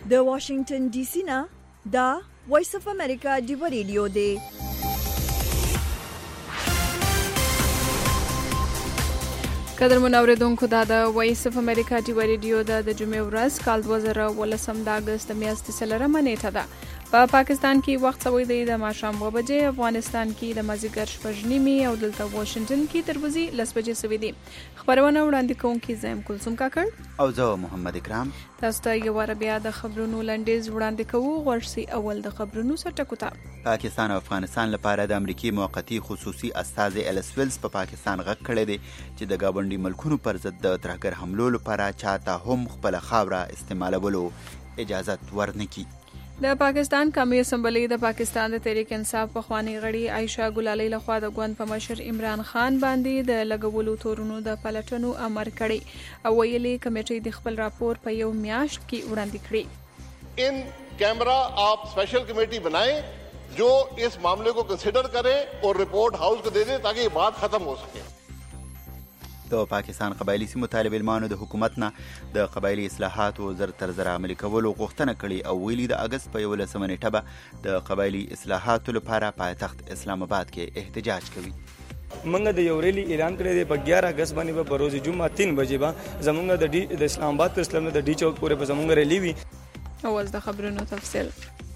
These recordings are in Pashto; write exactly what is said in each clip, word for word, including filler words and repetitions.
د واشنگټن ډي سي نه دا وایس اف امریکا دی ریډیو دی. قدر منوریدونکو دا د وایس اف امریکا دی ریډیو د جمعې ورځ کال دوه زره ولسم د اگست میاشتې څلورمه نیټه ده. په پاکستان کې وخت سوی دی د ماښام اوه بجې، افغانستان کې د مازدیګر شپږ نیمې او دلته واشنگټن کې تر ورځې لس بجې سوي دي. خبرونه وړاندې کوونکي زه یم کلثوم کاکړ او زه محمد اکرام. تاسو ته یو واره بیا د خبرونو لنډیز وړاندې کوو. غوږ سي اول د خبرونو سرټکو ته. پاکستان او افغانستان لپاره د امریکای موقتی خصوصي استازي الیس ویلز په پاکستان غږ کړی دی چې د ګاونډي ملکونو پر ضد د ترهګر حملو لپاره چاته هم خپل خاوره استعمالولو اجازت ورنکړي. د پاکستان قومي اسمبلی د پاکستان د تحریک انصاف پخوانی غړي عایشه ګلالۍ لخوا د ګوند په مشر عمران خان باندې د لګولو تورونو د پلټنو امر کړی او ویلي کمیټې د خپل راپور په یو میاشت کې وړاندې کړی. ان کیمرا آپ स्पेशल کمیٹی بنائیں جو اس معاملے کو کنسیڈر کرے اور رپورٹ ہاؤس کو دے دے تاکہ یہ بات ختم ہو سکے. د پاکستان قبایلی سیمو طالب علمانو د حکومت نه د قبایلی اصلاحاتو زر تر زر عملي کولو غوښتنه کړې او ویلي د اگست په یولسمه نیټه به د قبایلی اصلاحاتو لپاره پایتخت اسلام آباد کې احتجاج کوي. موږ د یو ریلی اعلان کړی دی په ګیارہ اگست باندې به بروز جمعه تین بجې به زموږ د ډي د اسلام آباد تر اسلام د ډي چوک پورې به زموږ ریلی وي. اول د خبرونو تفصیل.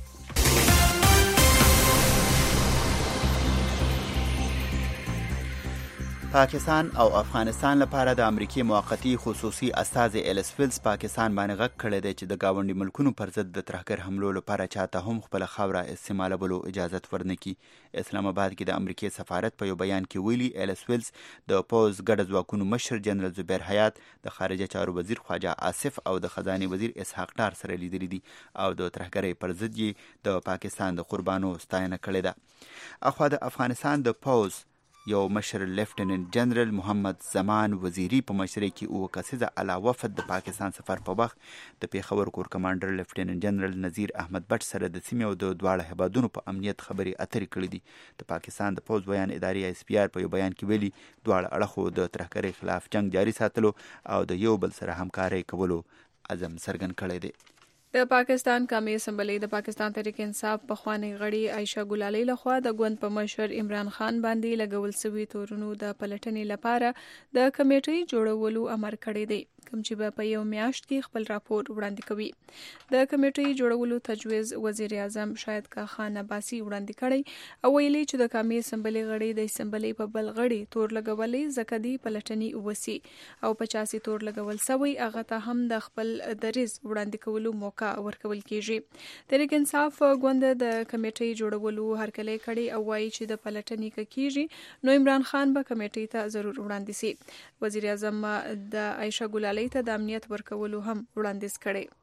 پاکستان او افغانستان لپاره د امریکای موقتی خصوصي استازي الیس ویلز پاکستان باندې غږ کړی دی چې د ګاونډي ملکونو پر ضد د ترهګر حملو لپاره چاته هم خپل خاوره استعمالولو اجازت ورنکړي. اسلام آباد کې د امریکای سفارت په یو بیان کې ویلي الیس ویلز د پوز ګډ ځواکونو مشر جنرال زبیر حیات، د خارجه چارو وزیر خواجه آصف او د خزانه وزیر اسحاق ډار سره لیدلي دي او د ترهګرۍ پر ضد یې د پاکستان د قربانو ستاینه کړې ده. اخوا د افغانستان د پوز یو مشر لیفټیننټ جنرال محمد زمان وزیری په مشرۍ کې اوه کسیزه علاوه وفد د پاکستان سفر په وخت د پیښور کور کمانډر لیفټیننټ جنرال نذیر احمد بټ سره د سیمې او د دواړه هیوادونو په امنیت خبرې اترې کړې دي. د پاکستان د پوز بیان ادارې ایس پی آر په یو بیان کې ویلي دواړه اړخو د ترهګرۍ خلاف جنگ جاري ساتلو او د یو بل سره همکارۍ کولو عزم څرګند کړی دی. د پاکستان قومي اسمبلی د پاکستان تحریک انصاف پخوانی غړي عایشه ګلالۍ لخوا د ګوند په مشر عمران خان باندې لګول شوي تورونو د پلټنې لپاره د کمیټې جوړولو امر کړی دی، کوم چې به په یو میاشت کې خپل راپور وړاندې کوي. د کمیټې جوړولو تجویز وزیر اعظم شاهد خان عباسي وړاندې کړی او ویلي چې د قومي اسمبلی غړي د اسمبلی په بل غړي تور لګولې ځکه دی پلټنې وسی او پچاسي تور لګول سوی هغه ته هم د خپل دریز وړاندې کولو موقع ورکول کیږي. تحریک انصاف ګوند د کمیټې جوړولو هرکلی کړي او وایي چې د پلټنې کیږي نو عمران خان به کمیټې ته ضرور وړاندې سي. وزیر اعظم د عایشه ګلالۍ ته د امنیت ورکولو هم وړاندیز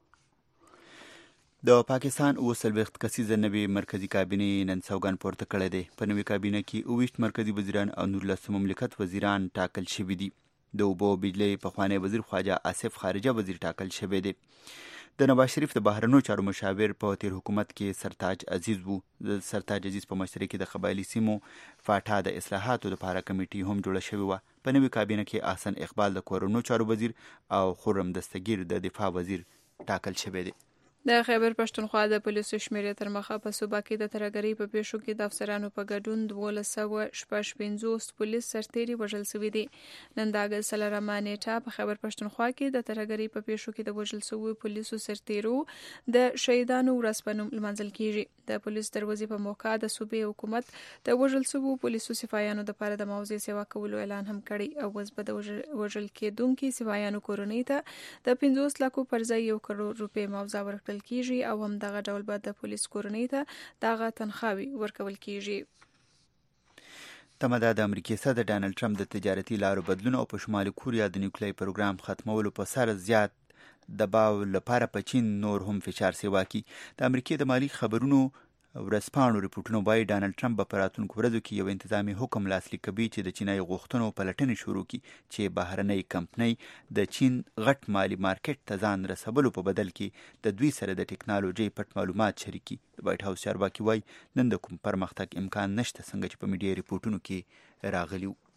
کړي. د پاکستان اوه څلوېښت کسیزه نوې مرکزي کابینې نن سوګند پورته کړی دی. په نوې کابینه کې اوه ویشت مرکزي وزیران او نولس مملکت وزیران ټاکل شوي دي. د اوبو بجلۍ پخوانی وزیر خواجه آصف خارجه وزیر ټاکل شوی دی. د نواز شریف د بهرنیو چارو مشاور په تیر حکومت کې سرتاج عزیز وو. د سرتاج عزیز په مشرۍ کې د قبایلی سیمو فاټا د اصلاحاتو لپاره کمیټې هم جوړه شوې وه. په نوې کابینه کې احسن اقبال د کورنیو چارو وزیر او خرم دستگیر د دفاع وزیر ټاکل شوی دی. د خیبر پښتونخوا د پولیسو شمیرې تر مخه په صوبه کې د ترهګرۍ په پیښو کې د افسرانو په ګډون دولس سوه شپږ پنځوس پولیس سرتیري وژل شوي دي. نن د اګست څلورمه نیټه په خیبر پښتونخوا کې د ترهګرۍ په پیښو کې د وژل شویو پولیسو سرتیرو د شهیدانو ورځ په نوم لمانځل کیږي. د پولیس دروازې په موقع د صوبې حکومت د وژل شویو پولیسو سپایانو لپاره د معاوضې سیوا کولو اعلان هم کړی او اوس به د وژل کېدونکو سپایانو کورنۍ ته د پنځوس لکو پر ځای یو کروڑ روپۍ معاوضه ورکړل کیږي او هم دغه ډول به د پولیس کورنۍ ته دغه تنخواوي ورکول کیږي. تمه ده د امریکای صدر ډانلډ ټرمپ د تجارتي لارو بدلون او په شمالي کوریا د نیوکلیري پروګرام ختمولو په سر زیات دباو لپاره په چین نور هم فشار سیوا کی. د امریکای د مالی خبرونو ورځپاڼو ریپورټونه وایي ډانلډ ټرمپ به په راتلونکو ورځو کې یو انتظامي حکم لاسلیک کوي چې د چینایي غوښتنو پلټنې شروع کړي چې بهرنۍ کمپنۍ د چین غټ مالي مارکیټ ته ځان رسولو په بدل کې د دوی سره د ټکنالوژۍ پټ معلومات شریکي. د وایټ هاوس چارواکي وایي نن د کوم پرمختګ امکان نشته څنګه چې په میډیا ریپورټونو کې راغلي وو.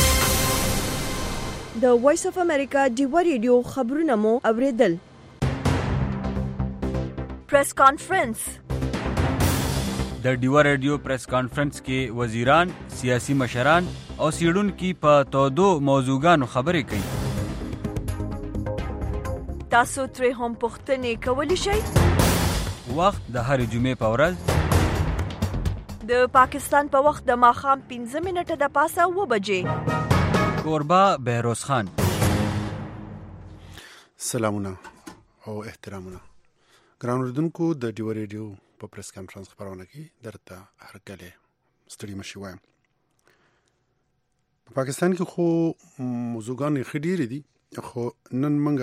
د وایس اف امریکا ډیو ریډیو خبرونه مو اوریدل. پریس کانفرنس. د ډیوا ریډیو پریس کانفرنس کې وزیران، سیاسي مشران او سیډونکي په تودو موضوعګانو خبرې کوي. تاسو ترې هم پوښتنې کولی شئ. وخت د هرې جمعې په ورځ د پاکستان په وخت د ماښام پنځه منټه د پاسه اوه بجې. کوربه بهروز خان. سلامونه او احترامونه. ګران اوریدونکو، د ډیوا ریډیو په پریس کانفرنس خبرونه کې درته هرکله ستړي مشي وایم. په پاکستان کې خو موضوعګان ښه ډېرې دي، خو نن موږ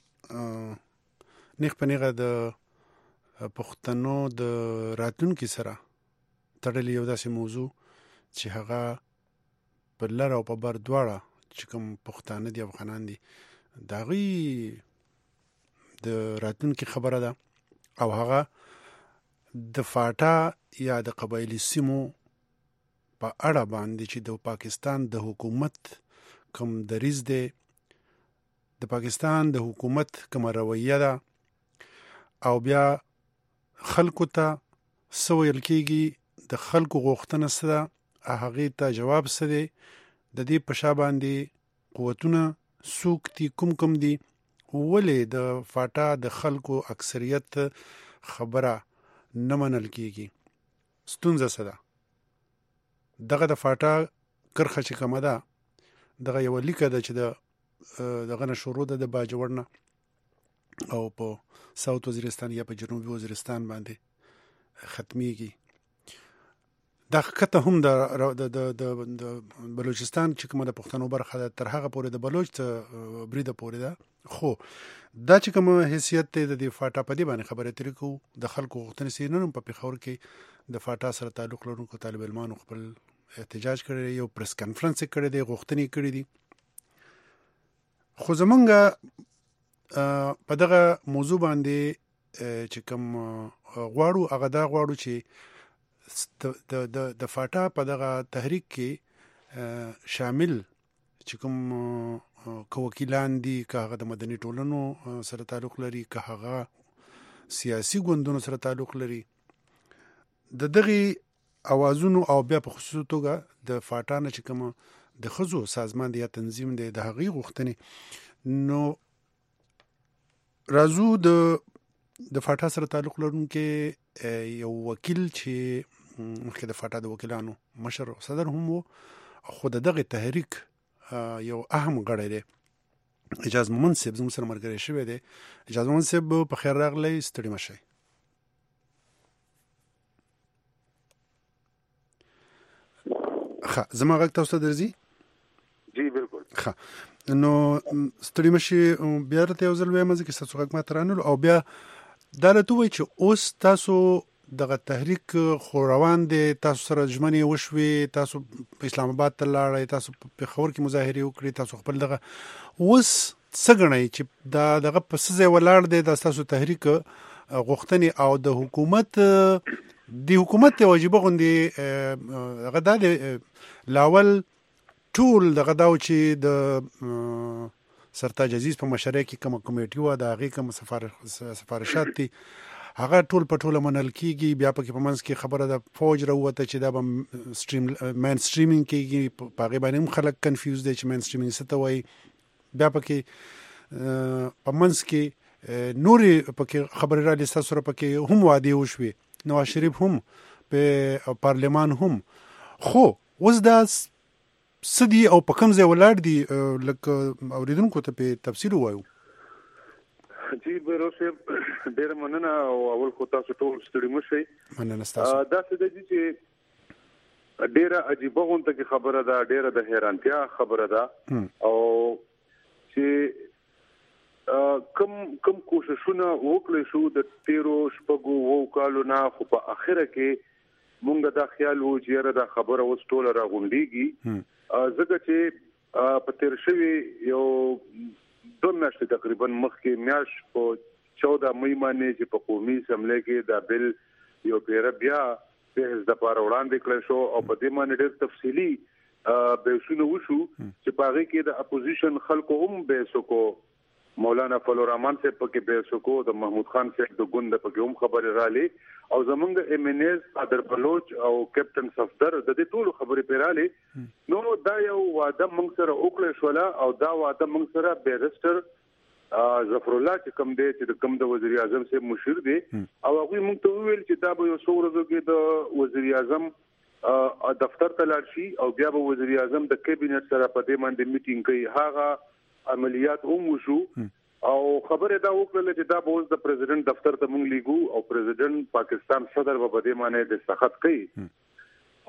نیغ په نیغه د پښتنو د راتلونکي سره تړلې یو داسې موضوع چې هغه په لر او په بر دواړه چې کوم پښتانه دي، افغانان دي، د هغوی د راتلونکي خبره ده او هغه د فاټا یا د قبایلي سیمو په اړه باندې چې د پاکستان د حکومت کوم دریځ دی، د پاکستان د حکومت کومه رویه ده، او بیا خلکو ته څه ویل کېږي، د خلکو غوښتنه څه ده، هغې ته جواب څه دی، د دې په شا باندې قوتونه څوک دي، کوم کوم دي، ولې د فاټا د خلکو اکثریت خبره نه منل کېږي، ستونزه څه ده. دغه د فاټا کرښه چې کومه ده، دغه یوه لیکه ده چې د دغه نه شروع ده د باجوړ نه او په ساوت وزیرستان یا په جنوبي وزیرستان باندې ختمیږي. دا ښکته هم د بلوچستان چې کومه د پښتنو برخه ده تر هغه پورې د بلوچ بریده پورې ده، خو دا چې کومه حیثیت دی د دې فاټا په دې باندې خبرې ترې کوو. د خلکو غوښتنې سي نن هم په پېښور کې د فاټا سره تعلق لرونکو طالب علمانو خپل احتجاج کړی دی، یو پریس کانفرنس یې کړی دی، غوښتنې کړي دي. خو زمونږ په دغه موضوع باندې چې کوم غواړو هغه دا غواړو چې د فاټا په دغه تحریک کې شامل چې کوم که وکیلان دي، که هغه د مدني ټولنو سره تعلق لري، که هغه سیاسي ګوندونو سره تعلق لري، د دغې اوازونو او بیا په خصوصي توګه د فاټا نه چې کوم د ښځو سازمان دی یا تنظیم دی، د هغې غوښتنې، نو راځو د د فاټا سره تعلق لرونکي یو وکیل چې مخکې د فاټا د وکیلانو مشر او صدر هم و، خو د دغې تحریک یو اهم غړی دی، اجاز مومند صاحب زموږ سره ملګری شوی دی. اجاز مومند صاحب په خیر راغلی، ستړي مه شئ. ښه، زما غږ تاسو ته درځي؟ جی بالکل. ښه، نو ستړي مه شئ. بیا درته یو ځل وایم ځکه ستاسو غږ ما ته رانلو، او بیا دا راته ووایي چې اوس تاسو دغه تحریک خو روان دی، تاسو سره ژمنې وشوې، تاسو اسلام آباد ته لاړئ، تاسو په پېښور کې مظاهرې وکړې، تاسو خپل دغه اوس څه ګڼئ چې دا دغه په څه ځای ولاړ دی دا ستاسو تحریک غوښتنې، او د حکومت د حکومت واجبه غوندې هغه دا دی لاول ټول دغه دا و چې د سرتاج عزیز په مشرۍ کې کومه کمیټي وه، د هغې کوم سفارشات دي، هغه ټول په ټوله منل کېږي. بیا پکې په منځ کې خبره د فوج راووته چې دا به سټریم مین سټریمینګ کېږي، په هغې باندې هم خلک کنفیوز دی چې مین سټریمینګ څه ته وایي. بیا پکې په منځ کې نورې پکې خبرې رالې، ستاسو سره پکې هم وعدې وشوې، نواز شریف هم په پارلمان هم. خو اوس دا څه دي او په کوم ځای ولاړ دي، لکه اورېدونکو ته په تفصیل ووایو. جی بهروز صاحب، ډېره مننه، او اول خو تاسو ټول ستړي مه شئ. مننه ستاسو. داسې ده چې ډېره عجیبه غونډه کې خبره ده، ډېره د حیرانتیا خبره ده، او چې کم کم کوششونه وکړی شو د تیرو شپږو اوو کالو نه، خو په اخره کې مونږ دا خیال و چې یاره دا خبره اوس ټوله راغونډېږي، ځکه چې په تیر شوي یو دو میاشتې تقریبا مخکې میاشت په چوده مې باندې چې په قومي اسمبلی کې دا بل یو پیره بیا بحث د پاره وړاندې کړی شو، او په دې باندې ډېر تفصیلي بحثونه وشو چې په هغې کې د اپوزیشن خلکو هم بحث وکړو مولانا فضل الرحمن صاحب پکې بیسکو د محمود خان صاحب د ګوند پکې هم خبره را لې او زمونږ ایم ان ایز قادر بلوچ او کیپټن صفدر د دې ټولو خبرې پیراله نو دا یو واده موږ سره وکړل شولا او دا واده موږ سره بیرستر ظفر الله چې کوم دی چې کوم د وزیر اعظم صاحب مشیر دی او هغه موږ ته ویل چې دا به یو څو ورځې کې د وزیر اعظم دفتر ته لاړ شي او بیا به وزیر اعظم د کابینټ سره په دې باندې میټینګ کوي هغه عملیات هم وشو او خبره دا وکړه چې دا به اوس د پریزیدنت دفتر ته مونږ لیګو او پریزیدنت پاکستان صدر به په دې باندې د سخت کوي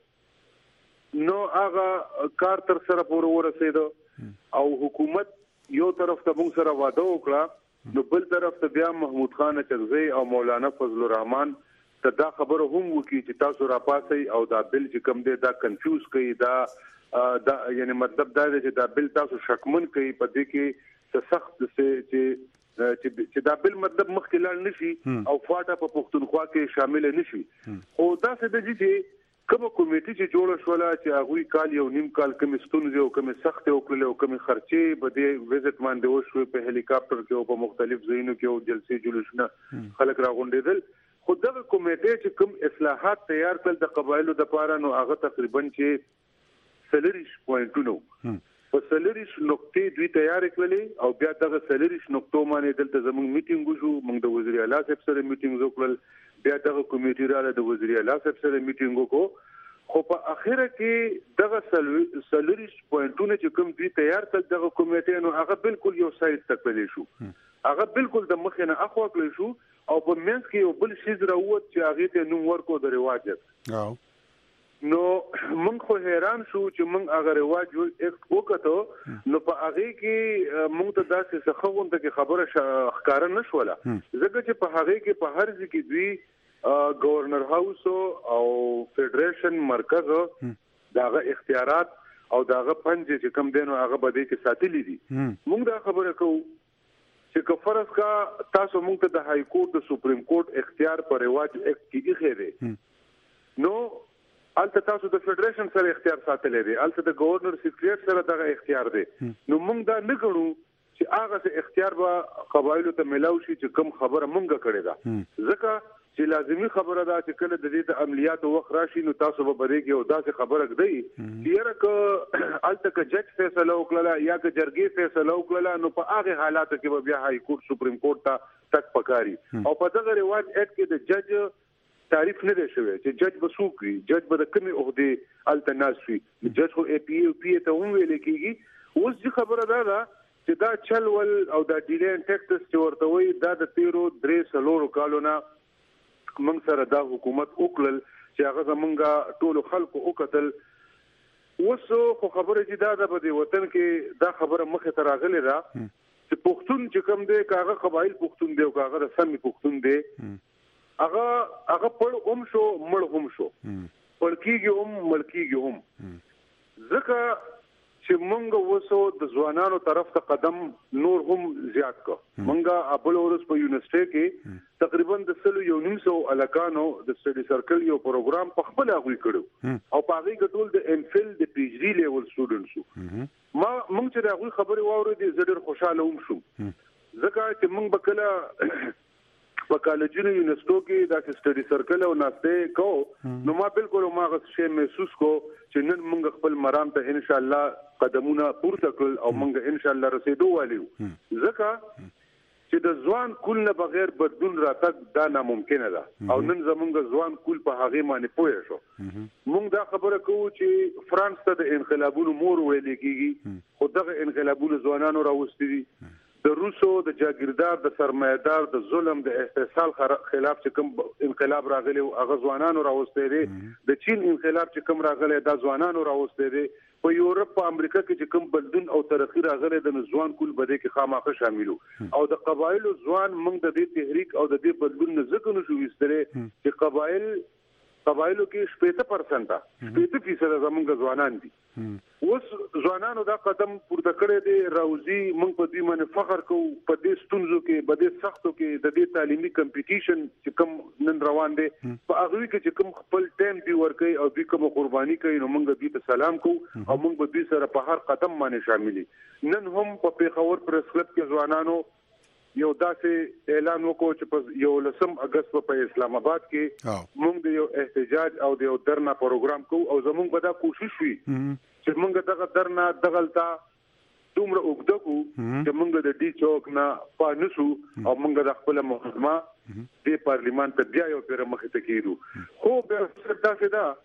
هو نو هغه کار تر سره پورې ورسېد او حکومت یو طرف ته مونږ سره وعده وکړه نو بل طرف ته بیا محمود خان چغزی او مولانا فضل الرحمن ته دا خبره هم وکړي چې تاسو را پاسئ او دا بل چې کوم دی دا کنفیوز کوي دا دا یعنی مطلب دا دی چې دا بل تاسو شکمن کوي په دې کې څه سخت څه چې چې دا بل مطلب مخکې لاړ نشي او فاټه په پښتونخوا کې شامل نشي او دا څه دی چې کوم کمیټه چې جوړ شوله چې هغه کال یو نیم کال کوم ستونزې او کوم سخت او کله او کوم خرچې به دې وزټ باندې وشو په هلیکاپټر کې او په مختلف ځایونو کې او جلسې جلوسونه خلک راغونډېدل خو دغه کمیټه چې کوم اصلاحات تیار کړل د قبایلو د پاره نو هغه تقریبا چې سلریش پوینټونو په سلریش نقطې دوی تیار کړلې او بیا دغه سلریش نقطو باندې دلته زموږ میټینګ وشو موږ د وزیر اعلی صاحب سره میټینګ وکړل بیا دغه کمیټې رااله د وزیر اعلی صاحب سره میټینګ وکړو خو په اخره کې دغه سلریش پوینټونه چې کوم دوی تیار کړل دغه کمیټې نو هغه بالکل یو سایت تکلې شو هغه بالکل د مخ نه اخوا کړل شو او په منځ کې یو بل شی زراوت چې هغه ته نوم ورکو د رواجت نو موږ خو حیران شو چې موږ هغه رواج وکړو نو په هغه کې موږ ته داسې څه خوونده کې خبره ښکار نه شوله ځکه چې په هغه کې په هر ځای کې دوی گورنر هاوس او فدریشن مرکز داغه اختیارات او داغه پنځه چې کم دینو هغه بده کې ساتلې دي موږ دا خبره کوو چې کفرس کا تاسو موږ ته د های کورټ د سپریم کورټ اختیار پر رواج اکټ کې اخیری نو البته تاسو د فدریشن سره اختیار ساتلې دي البته د گورنر سیکریټ سره دغه اختیار دی نو موږ دا نه غواړو چې هغه څه اختیار به قبایلو ته ملاوي شي چې کوم خبره مونږه کړې ده ځکه چې لازمی خبره ده چې کله د دې د عملیاتو وخت راشي نو تاسو به بریږي او داسې خبره کړئ چې یره ک البته ک جج فیصله وکړه یا ک جرګې فیصله وکړه نو په هغه حالاتو کې به بیا های کورټ سپریم کورټ ته تک پکاري او په دغه رواج اکټ کې د جج تعریف نه دی شوی چې جج به څوک وي جج به د کومې عہدې التناس وي جج خو اي پی او پی ته هم ویل کېږي اوس چې خبره ده چې دا چل ول او دا ډیلین ټیکټس چې ورته وي دا د تیرو درې سلورو کالو نه موږ سره دا حکومت وکړل چې هغه زمونږه ټولو خلکو وکتل اوس خو خبره چې دا د په وطن کې دا خبره مخه ته راغلې ده چې پښتون چې کوم دی کاغه قبایل پښتون دی او کاغه سمي پښتون دی هغه هغه پړ هم شو مړ هم شو پړکیږي هم ملکیږي هم ځکه چې مونږ وسو د ځوانانو طرف ته قدم نور هم زیات کو مونږه ابل اورس په یونیورسيټي کې تقریبا د سلو یو نیم سو الکانو د سټډي سرکل یو پروګرام په خپل اغوي کړو او په هغه ګټول د ام فل د پی ایچ ډي لیول سټوډنټسو ما مونږ چې دا غوي خبري واورېدې زه ډېر خوشاله وم شو ځکه چې مونږ بکله په کالجونو یونیورسيټو کې دا سټډي سرکل او ناشته کو نو ما بالکل ما غوښ شي محسوس کو چې نن موږ خپل مرام ته ان شاء الله قدمونه پورته کړل او موږ ان شاء الله رسیدو والو ځکه چې د ځوان کول نه بغیر بدلون راتګ دا ناممکن ده او نن زمونږ ځوان کول په هغه باندې پوهه شو موږ دا خبره کوو چې فرانس ته د انقلابونو مور ویل کېږي خو دغه انقلابونو ځوانانو راوستي دي د روسو د جاګیردار د سرمایدار د ظلم د استحصال خلاف چې کوم انقلاب راغلی او هغه ځوانانو راوستي دي د چین انقلاب چې کوم راغلی دا ځوانانو راوستي دي په یورپ په امریکا کې چې کوم بدلون او ترقی راغلی د ځوان کول بده کې خامخا شاملو او د قبایلو ځوان موږ د دې تحریک او د دې بدلون نه ځکه نشو وستره چې قبایل قبایلو کې شپږ پرسنټه شپږ فیصد زمونږ ځوانان دي. اوس ځوانانو دا قدم پورته کړی دی راوځي موږ په دې باندې فخر کوو په دې ستونزو کې په دې سختو کې د دې تعلیمي کمپټیشن چې کوم نن روان دی په هغه کې چې کوم خپل ټایم دی ورکوي او دوی کوم قرباني کوي نو موږ دوی ته سلام کوو او موږ به دوی سره په هر قدم باندې شاملي. نن هم په پیښور پریس کلب کې ځوانانو یو داسې اعلان وکړو چې په یو لسم اگست په اسلام آباد کې موږ د یو احتجاج او د یو درنا پروګرام کوو او زموږ به دا کوشش وي چې موږ دغه درنا دغلتا دومره وګړو چې موږ د دې چوک نه پانسو او موږ د خپل محکمه د پارلیمان ته بیا یو پیر مخ ته کیدو. خو به څه دا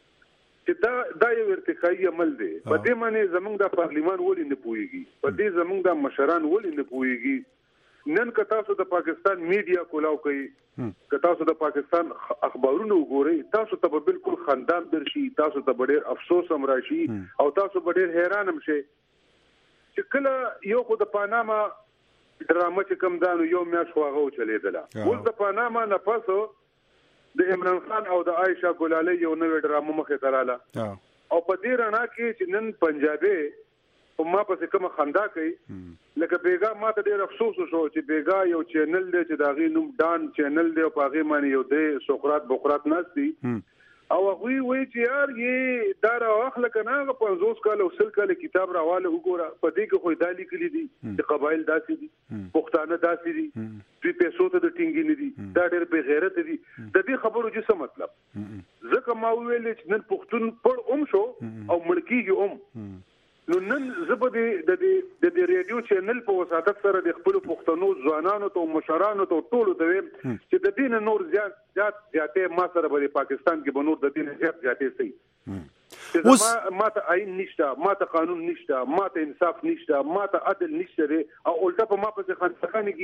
چې دا دا یو ارتقایي عمل دی. په دې معنی زموږ د پارلیمان ولې نه پويږي په دې زموږ د مشران ولې نه پويږي. نن که تاسو د پاکستان میډیا کولاو کوي که تاسو د پاکستان اخبارونه وګورئ تاسو ته بالکل خندان درشي تاسو ته ډېر افسوس هم راشي او تاسو ډېر حیران هم شئ چې کله یو خو د پاناما ډرامه چې کوم دانو یو میاشت خو هغه چلیدله اوس د پاناما نه پسو د عمران خان او د عائشہ ګلالي یو نوې ډرامه مخې ته رااله او په دې رڼا کې چې نن پنجابي او ما پسې کوم خندا کوي لکه بیګا ما ته ډېر افسوس شو چې بیګا یو چینل دی چې دا غي نوم ډان چینل دی او پاغه معنی یو دی سقراط بقراط نستی او هغه وی چې یار یې دا راخله کنه پنځوس کال او سل کال کتاب راواله وګوره په دې کې خو دالي کلی دي چې قبایل داسې دي پښتانه داسې دي دوی پیسو ته د ټینګي نه دي دا ډېر بے غیرت دي. د دې خبرو چې څه مطلب ځکه ما ویل چې نن پښتون پړ اوم شو او مړکیږي اوم نو نن زبدي د دې د ریډیو چینل په وساتت سره د خپل پښتنو ځوانانو ته مشرانو ته ټولو ته چې د دین نور زیات زیات زیاتې ما سره په پاکستان کې بنور د دین زیات زیاتې سي اوس ماته آئین نشته ماته قانون نشته ماته انصاف نشته ماته عدل نشته او الټا په ما په خانخانه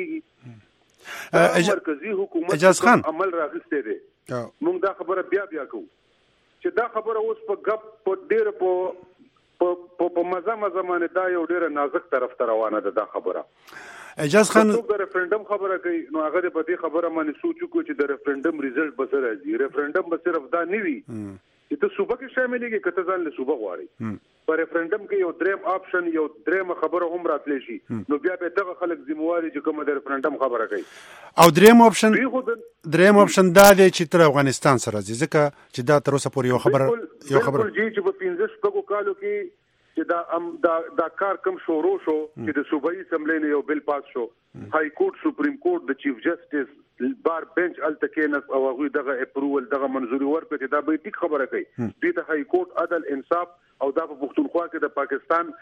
کېږي مرکزی حکومت عمل راغسته دي. موږ دا خبره بیا بیا کوو چې دا خبره اوس په غب په ډیر په په په مزه مزه باندې دا یو ډیره نازک طرف ته روانه ده دا خبره. اجاز خان د ریفرندم خبره کوي نو هغه په دې خبره باندې سوچ وکړو چې د ریفرندم ریزلټ به سره راځي. ریفرندم به صرف دا نه وي چې ته صوبه کې شاملېږي کته ځان له صوبه غواړي په ریفرندم کې یو دریم آپشن یو دریم خبره هم راتلی شي نو بیا به دغه خلک ذمہواري چې کوم د ریفرندم خبره کوي او دریم آپشن دریم آپشن دا دی چې تر افغانستان سره ځي ځکه چې دا تر اوسه پورې یو خبره یو خبره بالکل چې په پنځه شپږو کالو کې چې دا ام دا دا کار کوم شروع شو چې د صوبایي اسمبلی نه یو بل پاس شو های کورټ سپریم کورټ د چیف جسټس بار بنچ التکینس او هغه دغه اپروول دغه منزوري ورکړي چې دا به ټیک خبره کوي دې ته های کورټ عدل انصاف او دا په پښتونخوا کې د پاکستان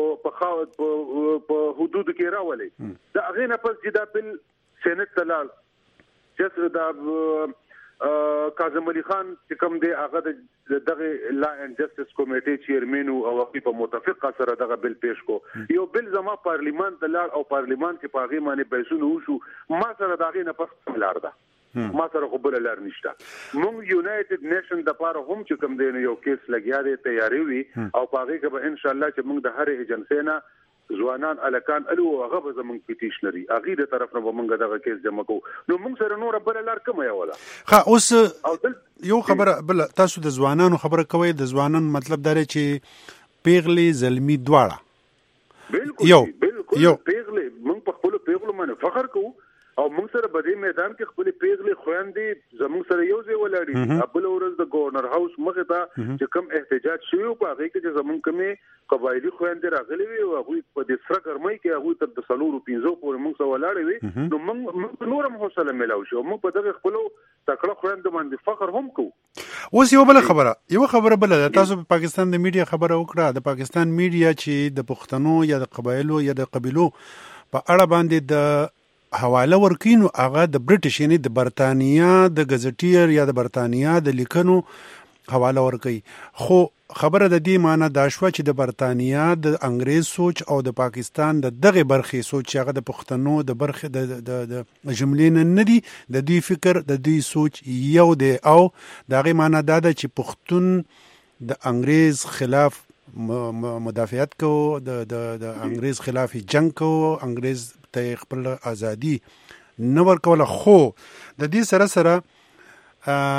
په په حدود کې راولي دا هغه نه پس چې دا بل سېنات تلال چې دا کاظم علي خان چې کوم دی هغه دغه لا اینڈ جسټس کمیټي چیرمن او هغه په متفق سره دغه بل پیش کو یو بل زما پارلیمان ته لار او پارلیمان کې پاغي باندې پیسونه وشو ما سره دغه نه پس لار ده ما سره خو بل لار نشته. موږ یونایټډ نیشن د پاره هم چې کوم دی یو کیس لګیا دی تیاری وي او پاغي کې به ان شاء الله چې موږ د هر ایجنسی نه ځوانان الکان الو هغه به زمونږ پټیشنري هغه د طرف نه موږ دغه کیس جمع کوو نو موږ سره نور بل لار کوم یو ولا ها اوس یو خبره بل تاسو د ځوانانو خبره کوي د ځوانان مطلب دا چې پیغلي زلمی دواړه بالکل یو بالکل پیغلي موږ په خپل پیغلو باندې فخر کوو او موږ سره په دې میدان کې خپل پیغلي خويندې زموږ سره یو ځای ولاړې خپل ورځ د گورنر هاوس مخه ته چې کوم احتجاج شوی په هغه کې چې زموږ کومه قبایلی خويندې راغلي وي او هغه په دې سره ګرمۍ کې هغه تر د سلورو پینځو پورې موږ سره ولاړې وي نو موږ نورم حوصله ملاو شو موږ په دغه خپل تکړه خويندې باندې فخر هم کوو. اوس یو بل خبره یو خبره بل تاسو په پاکستان د میډیا خبره وکړه د پاکستان میډیا چې د پښتنو یا د قبایلو یا د قبیلو په اړه باندې د حواله ورکینو هغه د برټش یعنی د برتانیا د غزټیر یا د برتانیا د لیکنو حواله ورکي خو خبره د دې معنی دا شو چې د برتانیا د انګريز سوچ او د پاکستان د دغه برخې سوچ هغه د پښتنو د برخې د د جملې نه دي د دې فکر د دې سوچ یو دی او دغه معنی دا ده چې پښتون د انګريز خلاف مدافعت کو د د د انګريز خلاف جنگ کو انګريز ته خپل ازادي نور کوله خو د دې سره سره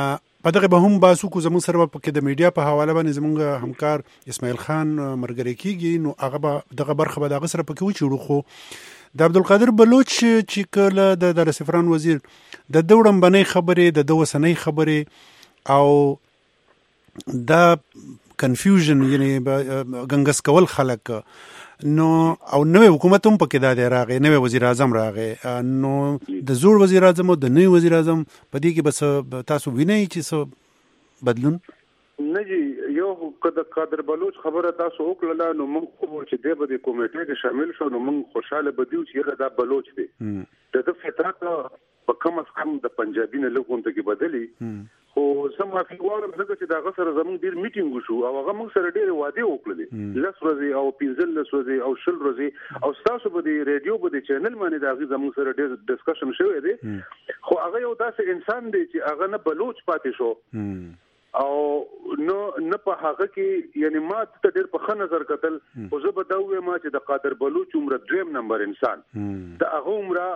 په دغه به هم باسو کو زموږ سره په د میډیا په حواله باندې زموږ همکار اسماعیل خان مرګري کیږي، نو هغه به دغه برخه به دغه سره پکې وچړو. خو د عبدالقادر بلوچ چې کله د دارالسفران وزیر د دوړم بنې خبرې د دوسنۍ خبرې او دا کنفیوژن یعنی ګنګس کول خلک، نو او نوې حکومت هم پکې دا دی راغی، نوې وزیر اعظم راغی، نو د زوړ وزیر اعظم او د نوې وزیر اعظم په دې کې بس تاسو وینئ چې څه بدلون نه جی. یو کده قادر بلوچ خبره تاسو وکړه، نو موږ خو چې د بده کمیټې کې شامل شو، نو موږ خوشاله بدیو چې دا بلوچ دی د فطرت په کم از کم د پنجابي نه لغونته کې بدلی. خو سم معافي غواړم ځکه چې دا غسر زموږ ډیر میټینګ وشو او هغه موږ سره ډیر وعده وکړلې، لس ورځې او پنځه لس ورځې او شل ورځې او تاسو په دې ریډیو په دې چینل باندې دا غي زموږ سره ډیر ډسکشن شوی دی. خو هغه یو داسې انسان دی چې هغه نه بلوچ پاتې شو او نو نه په هغه کې، یعنی ما ته ډیر په ښه نظر کتل. خو زه به دا وایم چې د قادر بلوچ عمر دویم نمبر انسان د هغه عمره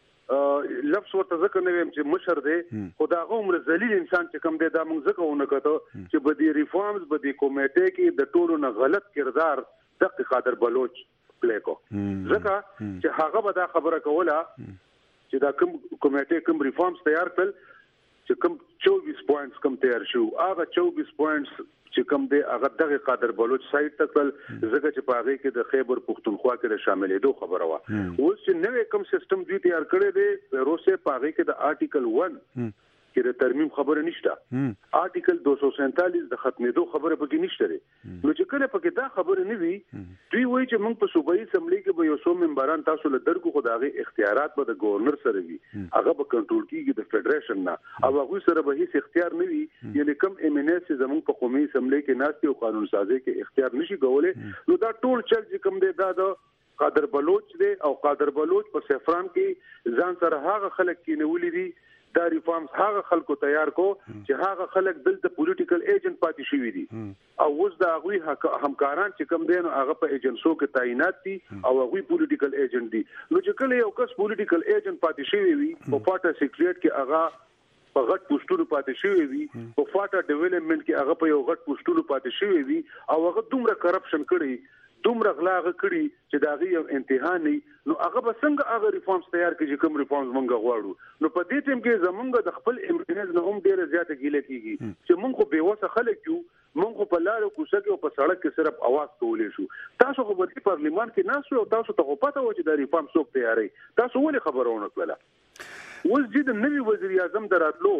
لفظ ورته ځکه نه ویم چې مشر دی، خو دا هغه عمر ذلیل انسان چې کم دی دا موږ ځکه ونه کته چې به دې ریفارمز به دې کمیټې کې د ټولو نه غلط کردار د قادر بلوچ پلی کو، ځکه چې هغه به دا خبره کوله چې دا کوم کمیټې کوم ریفارمز تیار کړل چې کوم چوبیس پوینټس کوم تیار شو، هغه چوبیس پوینټس چې کوم دی هغه دغه قادر بلوچ سایت تکل، ځکه چې په هغه کې د خیبر پختونخوا کې شاملېدو خبره وه. اوس چې نوې کوم سیستم دوی تیار کړی دی روسه په هغه کې د آرټیکل ون کې د ترمیم خبره نشته، آرټیکل دو سو سینتالیس د ختمېدو خبره پکې نشته دی. نو چې کله پکې دا خبره نه وي، دوی وایي چې موږ په صوبایي اسمبلی کې به یو څو ممبران تاسو له درکو، خو د هغې اختیارات به د گورنر سره وي، هغه به کنټرول کېږي د فدریشن نه، او هغوی سره به هیڅ اختیار نه وي. یعنې کوم ایم ان ایس چې زموږ په قومي اسمبلی کې ناست او قانون سازي کې اختیار نشي کولی، نو دا ټول چل چې کوم دی دا د قادر بلوچ دی. او قادر بلوچ په سفران کې ځان سره هغه خلک کېنولي دي، دا ریفارمز هغه خلکو تیار کو چې هغه خلک دلته پولیټیکل ایجنټ پاتې شوي دي، او اوس د هغوی همکاران چې کوم دی نو هغه په ایجنسو کې تعینات دي او هغوی پولیټیکل ایجنټ دي. نو چې کله یو کس پولیټیکل ایجنټ پاتې شوی وي په فاټا سیکریټ کې هغه په غټ پوسټونو پاتې شوی وي، په فاټا ډیولپمنٹ کې هغه په یو غټ پوسټونو پاتې شوی وي، او هغه دومره کرپشن کړي، دومره غلاغه کړي چې دا غي یو انتها نه، نو هغه به څنګه هغه ریفارمز تیار کړي چې کوم ریفارمز مونږ غواړو. نو په دې ټیم کې زمونږ د خپل امپینز نه هم ډیره زیاته ګیله کیږي چې مونږ خو بیوسه خلک یو، مونږ خو په لارو کوڅه کې او په سړک کې صرف आवाज کولې شو. تاسو خو په پارلیمان کې ناس او تاسو ته پته و چې دا ریفارم څوک تیاري، تاسو ولې خبرونه کړله؟ اوس چې د نوي وزیر اعظم دراتلو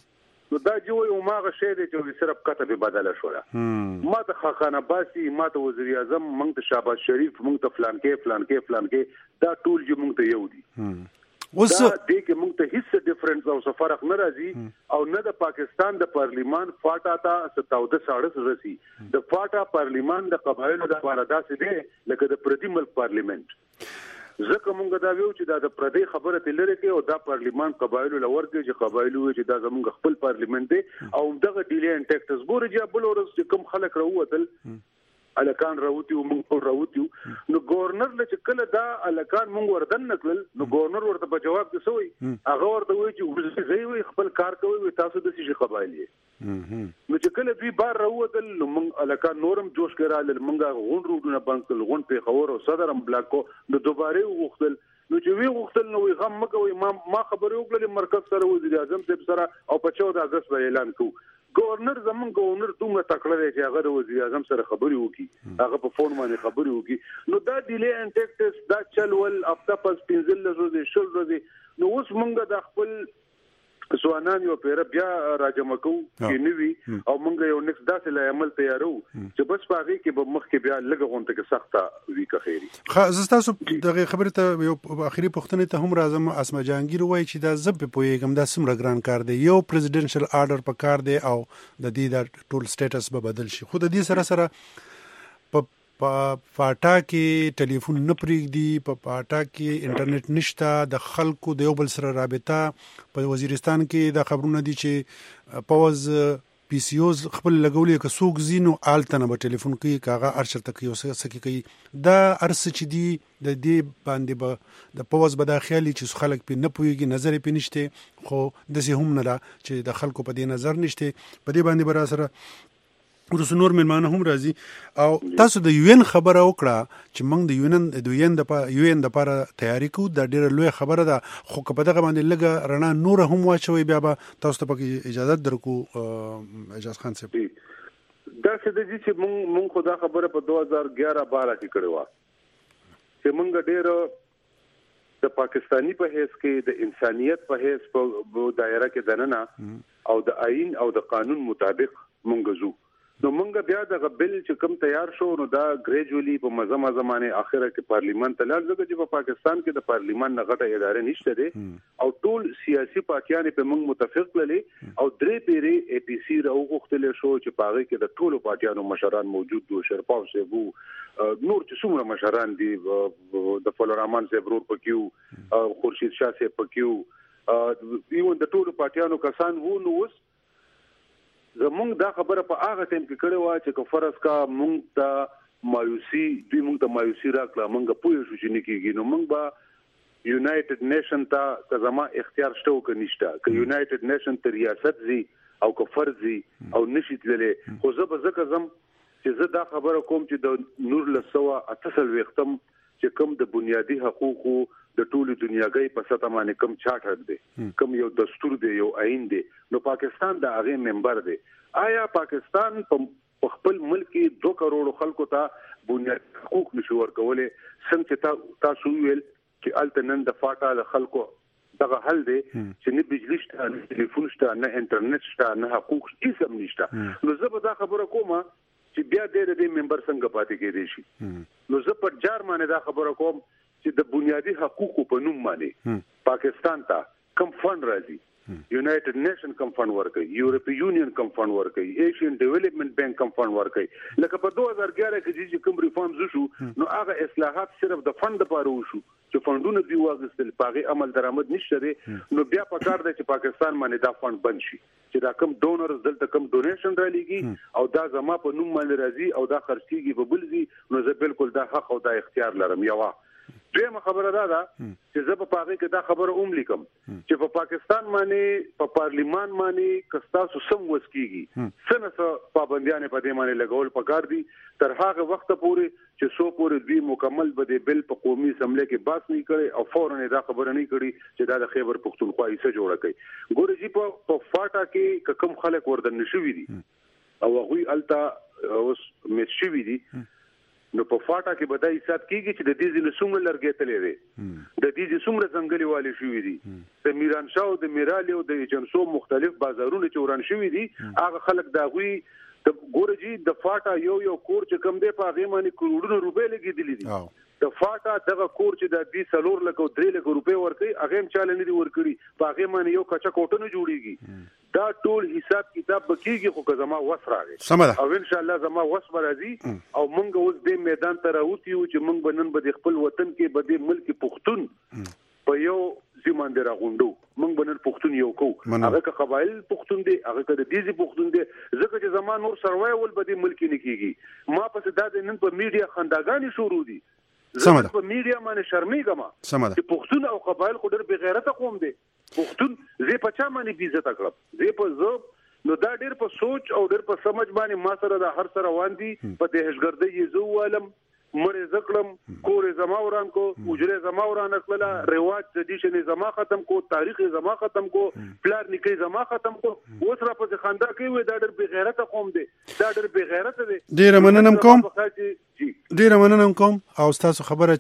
نو دا جوړ یو ماغه شی دی چې صرف کته به بدله شوله، ما ته خاقان عباسي، ما ته وزیر اعظم، موږ ته شهباز شریف، موږ ته فلان کې فلان کې فلان کې، دا ټول چې موږ ته یو دي. اوس دې کې موږ ته هیڅ ډیفرنس او فرق نه راځي، او نه د پاکستان د پارلیمان فاټا ته ستاوده ساړس رسی، د فاټا پارلیمان د قبایلو د لپاره داسې دی لکه د پردي ملک پارلیمنت. ځکه مونږ دا ویو چې دا د پردی خبره تل لري کې او دا پارلیمان قبایلو لور کې چې قبایلو چې دا زمونږ خپل پارلیمنت دی، او دغه ډیلی ان ټیکټس ګوري چې بل ورځ چې کوم خلک راووتل الکان راوتی او مونږ راوتی، نو گورنر چې کله دا الکان مونږ وردن نکړل، نو گورنر ورته په جواب کې سوې هغه ورته وایي چې زه وی خپل کار کوي تاسو د سې خبایلی. نو چې کله دوی بار راوتل نو مونږ الکان نورم جوش کړه، مونږه غون روډونه بند کړل، غون په خبر او صدرم بلاک کو، نو دوباره وغوښتل. نو چې وی وغوښتل نو غم مکوي، ما ما خبرې وکړلې مرکز سره وزیر اعظم صاحب سره، او په چودہ اگست به اعلان کو. گورنر زمون گورنر دومره تکړه دی چې هغه د وزیر اعظم سره خبرې وکړي، هغه په فون باندې خبرې وکړي. نو دا ډیلی ان ټیکټس دا چلول هفته پس پنځه ورځې شل ورځې، نو اوس مونږ د خپل ځوانان یو پیر بیا راجمع کوو کې نوي، او مونږ یو نیکس داسې لا عمل تیارو چې بس پاږي کې به مخ کې بیا لږه غونټه کې سخته وی که خیری. خا زستاسو دغه خبره ته یو اخیری پوښتنه ته هم راځم. اسما جهانگیر وایي چې دا زب په پویګم دا سمره ګران کار دی، یو پریزیدنشل آرډر په کار دی او د دې د ټول سټیټس به بدل شي، خو د دې سره سره په په فاټا کې ټلیفون نه پرېږدي، په فاټا کې انټرنیټ نشته، د خلکو د یو بل سره رابطه په وزیرستان کې دا خبرونه دي چې پوز پی سی اوز خپل لګولې که څوک زینو آلته نه به ټلیفون کوي کاغه ارشرته کوي او سکی کوي دا ارس چې دی د دې باندې به د پوز به دا خیالي چې خلک په نه پويږي نظر په نشته خو د سه هم نه دا چې د خلکو په دې نظر نشته په دې باندې برا سره ورسره نور ملمانه هم راځي او تاسو د یو ان خبره وکړه چې موږ د یو ان د یو ان د یو ان د لپاره تیاری کوو د ډیره لوی خبره ده خو که په دغه باندې لګه رڼا نور هم واچوي بیا به تاسو ته پکې اجازه درکو اجازه خان صاحب دا څه د چې موږ موږ خدا خبره په دوه هزار ګیارہ بارہ کې کړو چې موږ ډیره د پاکستانی په هیڅ کې د انسانيت په هیڅ په دایره کې دننه او د آئین او د قانون مطابق موږ زو نو مونږ بیا د بل چې کوم تیار شو نو دا ګریجوالي په مزه مزه باندې اخره کې پارلیمان ته لاړ ځکه چې په پاکستان کې د پارلیمان نه غټه اداره نشته دي او ټول سیاسي پاکیان په مونږ متفق لري او درې پیری اي پی سي راوغختل شو چې پاره کې د ټولو پاکیانو مشران موجود دي شرپاو سیبو نور چې څومره مشران دي د فلورمان زبرور پکيو خورشید شاه سي پکيو ایون د ټولو پاکیانو کسان وو نو زمونږ دا خبره په هغه ټیم کې کړې و چې فرض کا مونږ ته مایوسی دوی مونږ ته مایوسی راکړه مونږ پوه شو چې نکېږي نو مونږ به یونایټډ نیشن ته که زما اختیار شته او که نشته که یونایټډ نیشن ته ریاست زی او که فرض زی او نشي تللی خو زه به ځکه زم چې زه دا خبره کوم چې د نور له سوه اته څلوېښتم چې کوم د بنیادي حقوقو د ټولو دنیاګۍ په سطح باندې کوم چارټر دی کوم یو دستور دی یو آئین دی نو پاکستان د هغه ممبر دی آیا پاکستان په خپل ملک کې دوه کروڑ خلکو ته بنیادي حقوق نشو ورکولې څنګه تاسو ویل چې التنن د فاټا د خلکو دغه حل دی چې نه بجلی شته نه ټلیفون شته نه انټرنیټ شته نه حقوق هیڅ هم نشته نو زه به دا خبره کوم چې بیا د دې ممبر څنګه پاتې کېدی شي نو زه په جار باندې دا خبره کوم چې د بنیادي حقوقو په نوم باندې پاکستان ته کم فند راځي یونایټډ نیشن کم فند ورکړي یورپی یونین کم فند ورکړي ایشین ډیولپمنٹ بانک کم فند ورکړي لکه په دوه هزار ګیارہ کې چې کوم ریفارمز وشو نو هغه اصلاحات صرف د فند لپاره وشو چې فندونه دی واغستل پاغي عمل درآمد نشته دي نو بیا په کار دی چې پاکستان باندې دا فند بند شي چې دا کم ډونرز دلته کم ډونیشن را لېږي او دا زما په نوم باندې راځي او دا خرڅيږي په بلځي نو زه بالکل دا حق او دا اختیار لرم یو دویمه خبره دا ده چې زه په پاغي کې دا خبره اوم لیکم چې په پاکستان باندې په پارلیمان باندې کستاسو سم وسکیږي سنه پابندیان په دې باندې لګول پکار دي تر هغه وخت پورې چې سو پورې دوی مکمل به بل په قومي اسمبلی کې بحث نه کړي او فورا دا خبره نه کړي چې دا د خیبر پختونخوا یې جوړه کړي ګورې چې په فاټا کې کم خلک وردن نشوي دي او هغه التا اوس مشوي دي نو په فاټا کې به دا حساب کیږي چې د دې ځینې څومره لرګې تلې وي د دې څومره ځنګلي والي شوي دي د میران شاه او د میرالي او د جنسو مختلف بازارونه چې وران شوي دي هغه خلک دا غوي د ګورجی د فاټا یو یو کور چې کم دی په هغه باندې کروڑونو روپے لګېدلې دي د فاټا دغه کور چې د دې سلور لکه درې لکه روپے ورکړي هغه هم چاله نه دي ورکړي په هغه باندې یو کچا کوټه نه جوړيږي دا ټول حساب کتاب بکیږي خو که زما وس راغی او ان شاء الله زما وس راځي او مونږ اوس د میدان ته راوتی یو چې مونږ بنن به خپل وطن کې به د ملک پښتون په یو ځمان درا غونډو مونږ بنن پښتون یو کو هغه که قبایل پښتون دي هغه که د دیزي پښتون دي ځکه چې زما نور سروایول به د ملک نه کیږي ما پس دا نن په میډیا خنداګانی شروع دي زه په میډیا باندې شرمېږم چې پښتون او قبایل خو ډېر بې غیرته قوم دي پښتون زه په چا باندې بیزت کړم زه په زه نو دا ډېر په سوچ او ډېر په سمج باندې ما سره د هر سره روان دي په دهشتګردۍ یې زو عالم مړ زکړم کور زما وران کو اجره زما وران کړل رواج جديشن زما ختم کو تاریخ زما ختم کو پلار نکي زما ختم کو اوس را په خندا کوي دا ډېر بې غیرته قوم دي دا ډېر بې غیرته دي ډېر مننم کوم ډېر مننم کوم او تاسو خبره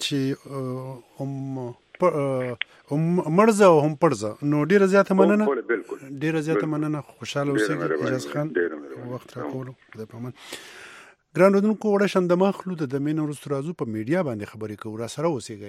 چې هم مرزه او هم پرزه نو ډیره زیاته مننه ډیره زیاته مننه خوشاله اوسئ اجازه خان وخت راکولو د پمن ګران ودونکو وړه شند مخلو د دمین ورستو راځو په میډیا باندې خبرې کوو را سره اوسئ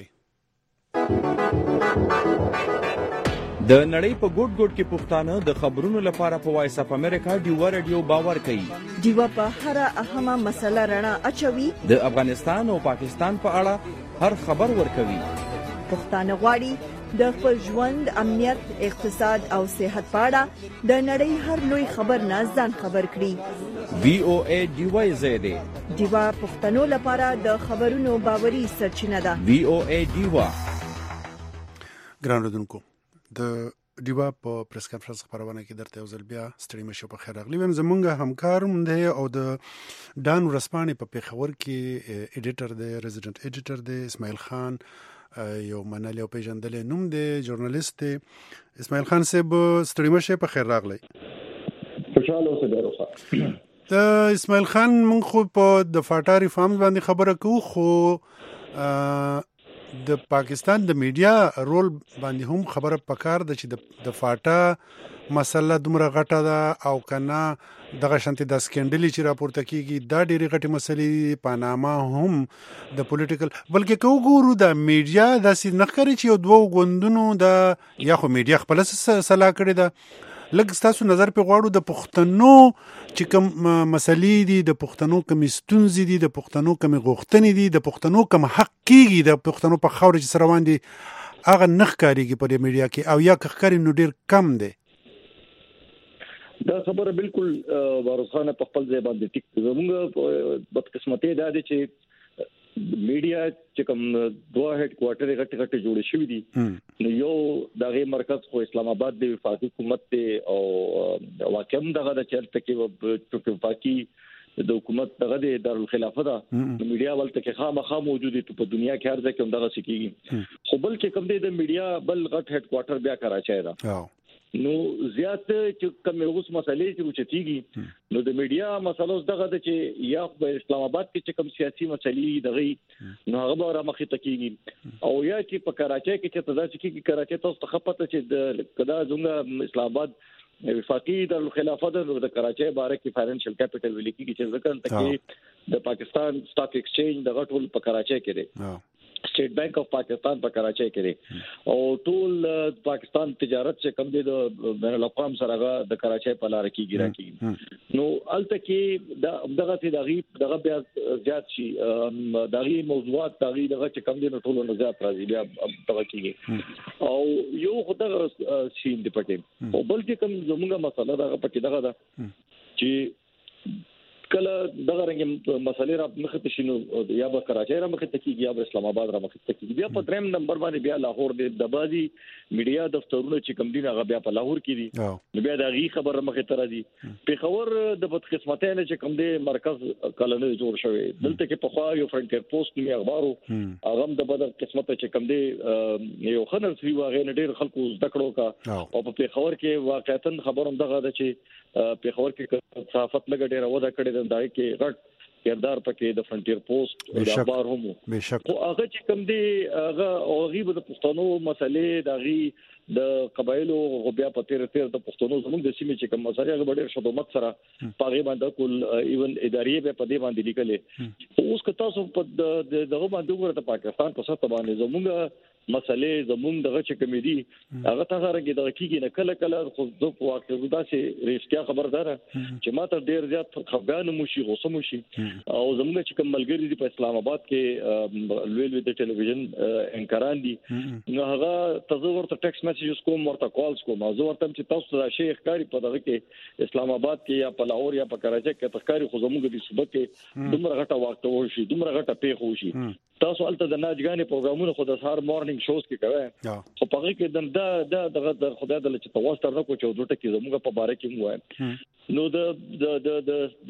د نړۍ په ګوټ ګوټ کې پښتانه د خبرونو لپاره په وایس اپ امریکا ډیوا رادیو باور کوي ډیوا په هر اهمه مسله رڼا اچوي د افغانستان او پاکستان په اړه هر خبر ورکوي پښتانه غواړي د خپل ژوند، امنیت، اقتصاد او صحت په اړه د نړۍ هر لوی خبر نه ځان خبر کړي. وی او ای ډیوا زیاده ډیوا پښتنو لپاره د خبرونو باوري سرچینه ده. وی او ای ډیوا. ګران اوردونکو، د ډیوا په پریس کانفرنس خبرونه کې درته یو ځل بیا ستړي مشه په خیر راغلی. ویم زمونږ همکار دی او د ډان ورسپانې په پیښور کې ایډیټر دی، ریزیډنٹ ایډیټر دی، اسماعیل خان یو منل او پیژندل نوم دی، ژورنالیست دی. اسماعیل خان صاحب ستړي مشه په خیر راغلی. خوشاله اوسه ډیره. د اسماعیل خان مونږ خو په د فاټا ریفارمز باندې خبره کوو، خو د پاکستان د میډیا رول باندې هم خبره پکار ده چې د فاټا مسله دومره غټه ده او کنه دغه شانتي د سکینډل چې راپورته کیږي دا ډېری غټي مسلې پاناما هم د پولیټیکل، بلکې کو ګورو د میډیا داسې نخري چې یو دوه غوندونو د یا خو میډیا خپل سلا کړی ده. لږ ستاسو نظر په غواړو د پښتنو چې کوم مسلې دي، د پښتنو کوم ستونزې دي، د پښتنو کوم غوښتنې دي، د پښتنو کوم حق کیږي د پښتنو په خاور چې سره باندې هغه نخ کاریږي په میډیا کې او یا کخکاري نو ډیر کم دی. دا خبره بالکل وارثانه په خپل ځای باندې ټیک. زموږ بدقسمتي دا دي چې میډیا چې کوم دوه هډ کوارټر غټ غټ جوړ شوی دي، نو یو دغه مرکز خو اسلام آباد دی، وفاقي حکومت دی او واقعم دغه د چرته کې وفاقي د حکومت دغه د دارالخلافه ده. میډیا ولته کې خامخا موجود دي په دنیا کې هر ځای کې دغه سکیږي. خو بل چې کوم دی د میډیا بل غټ هډ کوارټر بیا کراچۍ ده. نو زیات چې کوم اوس مسلې چې وچتيږي نو د میډیا مسلو دغه د چې یا په اسلام آباد کې چې کوم سیاسي مسلې دغه نو هغه به را مخې تکیږي او یا چې په کراچۍ کې چې تاسو کې کراچۍ تاسو ته خپته چې د کدا زموږ اسلام آباد وفاقي دارالخلافه د کراچۍ باره کې فاینانشل کیپټل ویل کېږي چې ځکه چې د پاکستان سٹاک ایکسچینج دغه ټول په کراچۍ کې دی، سټیټ بانک اف پاکستان په کراچۍ کې دی او ټول پاکستان تجارت چې کم دی د بین الاقوام سره د کراچۍ په لار کې ګیرا کیږي. نو الته کې دغه تی دغه دغه بیا زیات شي دغه موضوعات دغه دغه چې کم دی نو ټول نه زیات راځي بیا دغه کیږي او یو خدای شي د پټي او بل چې کوم زموږه مسله دغه پټي دغه دا چې کله دغه رنګ مسلې را مخته شنو یا به کراچۍ را مخته کیږي یا به اسلام آباد را مخته کیږي. بیا په دریم نمبر باندې بیا لاهور د بازي میډیا دفترونه چې کوم دي هغه بیا په لاهور کې دي، نو بیا د غي خبر مخته را دي. پیښور د بدقسمتۍ نه چې کوم دي مرکز کلنه جوړ شوی، دلته کې په خوا یو فرنټیر پوسټ می اخبارو هغه د بدقسمتۍ چې کوم دي یو خنر سی واغې نه ډېر خلکو زدکړو کا او په پیښور کې واقعیتن خبروم دغه د چې پیښور کې صحافت لګ ډېر ودا کړي دای کې غټ کردار پکې د فرنټیر پوسټ د اخبار هم بشک او هغه چې کوم دی هغه غیب د پښتنو مسلې د غي د قبایلو او بیا په تیر تیر د پښتنو زموږ د سیمې چې کوم مسلې هغه ډېر شدومت سره پاغي باندې کول ایون ادارې به په دې باندې لیکلې. اوس که تاسو په دغه باندې وګورئ د پاکستان په سطح باندې زموږ مسلې زموږ دغه چې کمیډي هغه ته راګي دغه کیږي نه کله کله خو د واقعي داسې ریښتیا خبردار چې ماته ډیر زیات خفګان مو شي غوسه مو شي او زموږ چې کوم ملګری دي په اسلام آباد کې لوی لوی د ټلویزیون انکران دي نو هغه تزور ته ټیکس میسیجز کوم ورته کالز کوم زه ورته چې تاسو دا شیخ کاری په دغه کې اسلام آباد کې یا په لاهور یا په کراچۍ کې تخکاری خو زموږ د صوبه کې دومره غټه واقع وشي دومره غټه پیښ وشي تاسو الته د ناجګانې پروګرامونه خو د سهار مورنینګ شوز کې کوي خو په هغه کې د د دغه خدای د چې تاسو تر نه کو چې دوه ټکی زموږ په باره کې مو نو د د د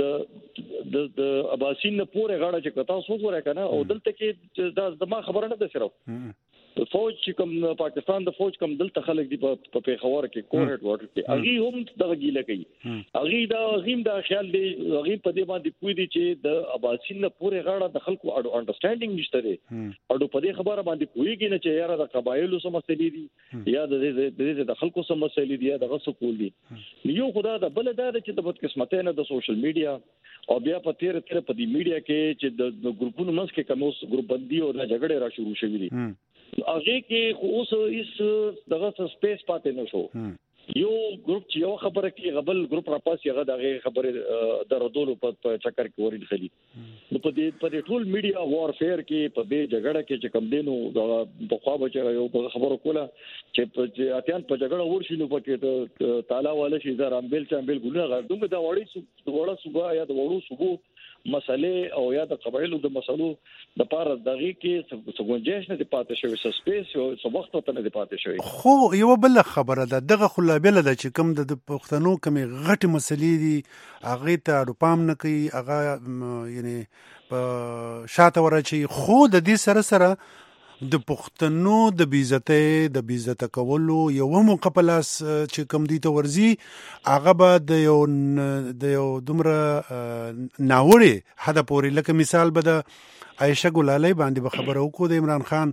د د اباسین پورې غاړه چې تاسو وګورئ کنه او دلته کې د دما خبره نه ده صرف فوج چې کوم پاکستان د فوج کوم دلته خلک دی په پیښور کې کورټ واټر کې اغي هم دغه ګیله کوي اغي دا غیم دا خیال دی اغي په دې باندې کوی دی چې د اباسین پورې غاړه د خلکو اډو انډرستانډینګ نشته دی اډو په دې خبره باندې کویږي نه چې یاره د قبایلو سم مسلې دي یا د د خلکو سم مسلې دي یا د غسو کول دي یو خدای دا بل دا چې د بدقسمتۍ نه د سوشل میډیا او بیا په تیر تیر په دې میډیا کې چې د ګروپونو منځ کې کوم اوس ګروپ بندي او د جګړې را شروع شوې دي هغه کې اوس هیڅ دغه سپیس پاتې نه شو یو ګروپ چې یو خبره کوي غبل ګروپ راپاسي هغه دغه خبره درودول په چکر کې ورین خلی نو په دې په دې ټول میډیا وارفیر کې په دې جګړه کې چې کم دینو د خوا بچ یو خبره کوله چې په اتیان په جګړه ورشي نو پکې تعالی والا شي دا رامبل چامبل ګونه غړدم دا وړي وړه صبح یا د وړو صبح مسلې او یا د قبایلو د مسلو د پاره دغه کې څنګه نه دی پاتې شوی سسپیس او څو وخت ته نه دی پاتې شوی خو یو بل خبره ده دغه خلابله ده چې کوم د پښتنو کومي غټي مسلې دي هغه ته روپام نه کوي هغه یعنی په شاته ورچی خو د دې سره سره د پښتنو د بیزته د بیزته کولو یو مقبلاس چې کوم دي ته ورزي هغه به د یو د یو دومره ناوړي حدا پوري لکه مثال به د عائشه ګلالي باندې به خبره وکړو د عمران خان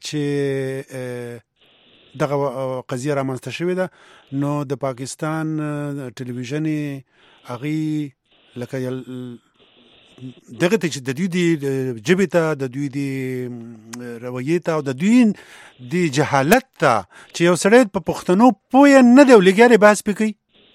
چې دغه قضیه را منځته شوې ده نو د پاکستان ټلویزیون هغه لکه دغه چې د دوی د جبه ته د دوی د رویې ته او د دوی د جهالت ته چې یو سړی په پښتنو پوهه نه دی ولګاري باس پکې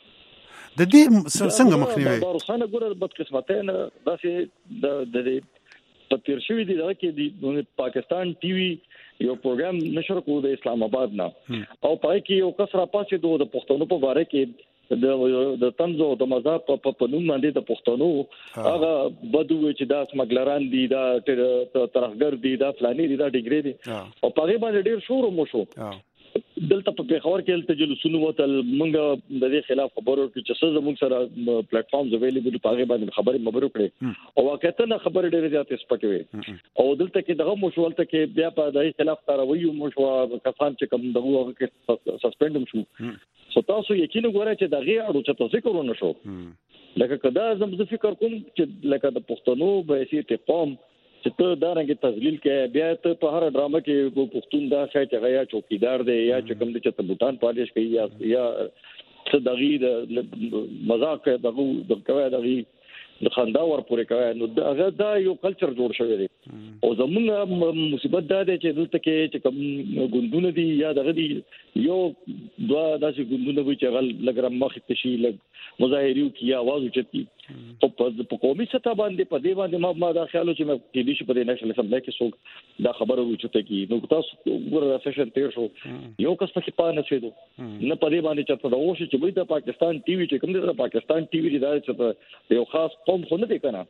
د دې څنګه مخنیوي دا روسانه ګوره بد قسمته نه داسې د د په تیر شوی دی دغه کې د پاکستان ټي وي یو پروګرام نشر کوو د اسلام آباد نه او پای کې یو کسره پاسې د پښتنو په باره کې د د تنزو د مذهب په پنوم باندې د پښتنو هغه بدو چې دا سمګلران دي دا ترهګر دي دا فلاني دي دا ډیګري دي او په هغه باندې ډیر شور مو شو دلته په پیښور کې تل جلوسونه وتل مونږ د دې خلاف خبرو کې چې څه زموږ سره پلیټ فارمز اویلیبل په هغه باندې خبرې مبرو کړې او واقعا خبرې ډېرې زیاتې سپکوي او دلته کې دغه مشولته کې بیا په دغه خلاف کاروي مو شو کسان چې کوم دغه کې سسپند شو خو تاسو یقین غواړئ چې دغه اړو چې تاسو کوو شو لکه کدا زم زه فکر کوم چې لکه د پښتنو به سي ته قوم چې ته دا رنګ تذلیل کې بیا ته په هر ډرامه کې پښتون دا شای چې غیا چوکیدار دی یا چې کوم چې ته بوتان پالیش کوي یا یا څه دغه مذاق دغه د کوي دغه د خندا ور پورې کوي نو دا دا یو کلچر جوړ شوی دی او زمونږ مصیبت دا دی چې دلته کې چې کوم ګوندونه دي یا دغه دي یو دوا داسې ګوندونه وي چې غل لګرم مخ ته شي لګ مظاهریو کې आवाज اوچتي او په قومي سطح باندې په دې باندې ما ما دا خیال چې مې کې دي چې په نېشنل اسمبلی کې څوک دا خبره وچته کی نو تاسو ګور سیشن تیر شو یو کس پکې پانه شوی نه په دې باندې چې تاسو وښه چې د پاکستان ټي وي چې کوم د پاکستان ټي وي دا چې یو خاص قوم خو نه دی کنه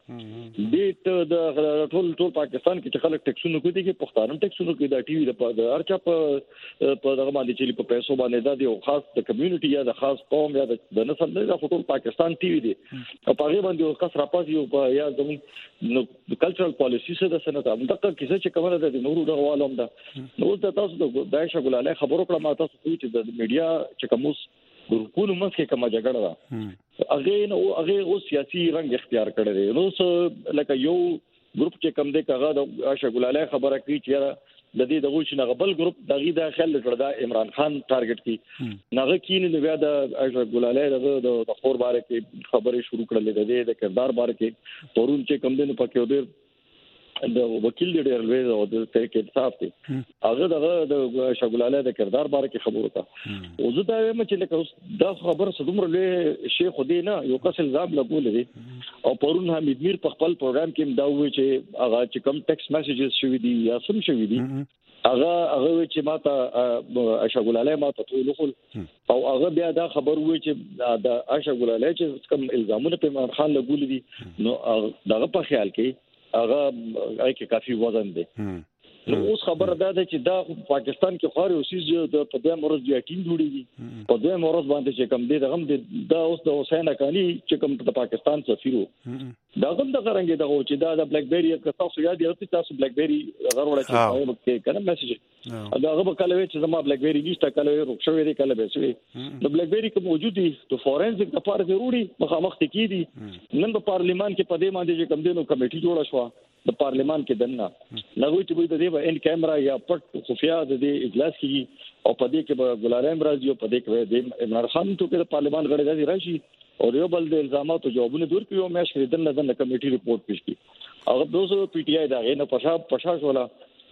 دې د ټول ټول پاکستان کې چې خلک ټیکسونه کوي چې پښتانه ټیکسونه کوي دا ټي وي د هرچا په په دغه باندې چې په پیسو باندې دا یو خاص د کمیونټي یا د خاص قوم یا د نسل نه ټول پاکستان ټي وي دی او په هغه باندې یو کس راپاس یو یا زموږ نو کلچرل پالیسی څه د سنت هم دغه کیسه چې کومه ده د نورو د غوالم ده نو تاسو د عائشه ګلالي خبرو کړه ما تاسو کوی چې د میډیا چې کوموس ګروپونو مسکه کومه جګړه ده هغه نو هغه او سیاسي رنګ اختیار کړی دی نو لکه یو ګروپ چې کوم دی هغه د عائشه ګلالي خبره کوي چې د دې دغه چې نغبل ګروپ دغه د خل لټړه دا عمران خان ټارګټ کی نغه کین نو بیا د عائشه ګلالي د خور باره کې خبرې شروع کړلې د کردار باره کې تورون چې کم دین پکې ودر د وکیل دی ډېر لوی او د تحقیق انصاف دی هغه دغه د شګلاله د کردار باره کې خبره وکړه او زه دا وایم چې لکه دا خبر صدومره له شیخ خدای نه یو کس الزام لګول دي او پرون حمید میر په خپل پروګرام کې دا وی چې هغه چې کم ټیکس میسیجز شوی دي یا سم شوی دي هغه هغه چې ماته شګلاله ماته ټول خل او هغه بیا دا خبر وی چې د شګلاله چې کم الزامونه په عمران خان لګول دي نو دغه په خیال کې هغه اې کافي وزن دی نو اوس خبره ده چې دا پاکستان کې خاري اوسې د په دې مرز دی ټیم جوړیږي په دې مرز باندې چې کم دی دغه د اوس د حسین اکانی چې کم د پاکستان سفیرو دا هم د غرنګ دغه چې دا د بلیک بیری که تاسو یاد یې تاسو بلیک بیری غوړل چې کنه میسج دا هغه کله چې زما بلیک بیری نشته کله روښوي دی کله به سوي د بلیک بیری کوم موجود دي د فورنزیک لپاره ضروري مخامخ کې دي نن په پارلیمان کې په دې باندې چې کم دینو کمیټي جوړه شو د پارلیمان کې دنه نغوي چې د دې په ان کیمرا یا پټ خفیا د دې اجلاس کې او په دې کې به ګلالم راځي او په دې کې د عمران خان ته کې د پارلیمان غړي راځي راشي او یو بل د الزاماتو جوابونه دور کړو مې شریدل نه د کمیټي ریپورت پیش کی هغه دوسو پی ټی آی دا غنه پښا پښا شولا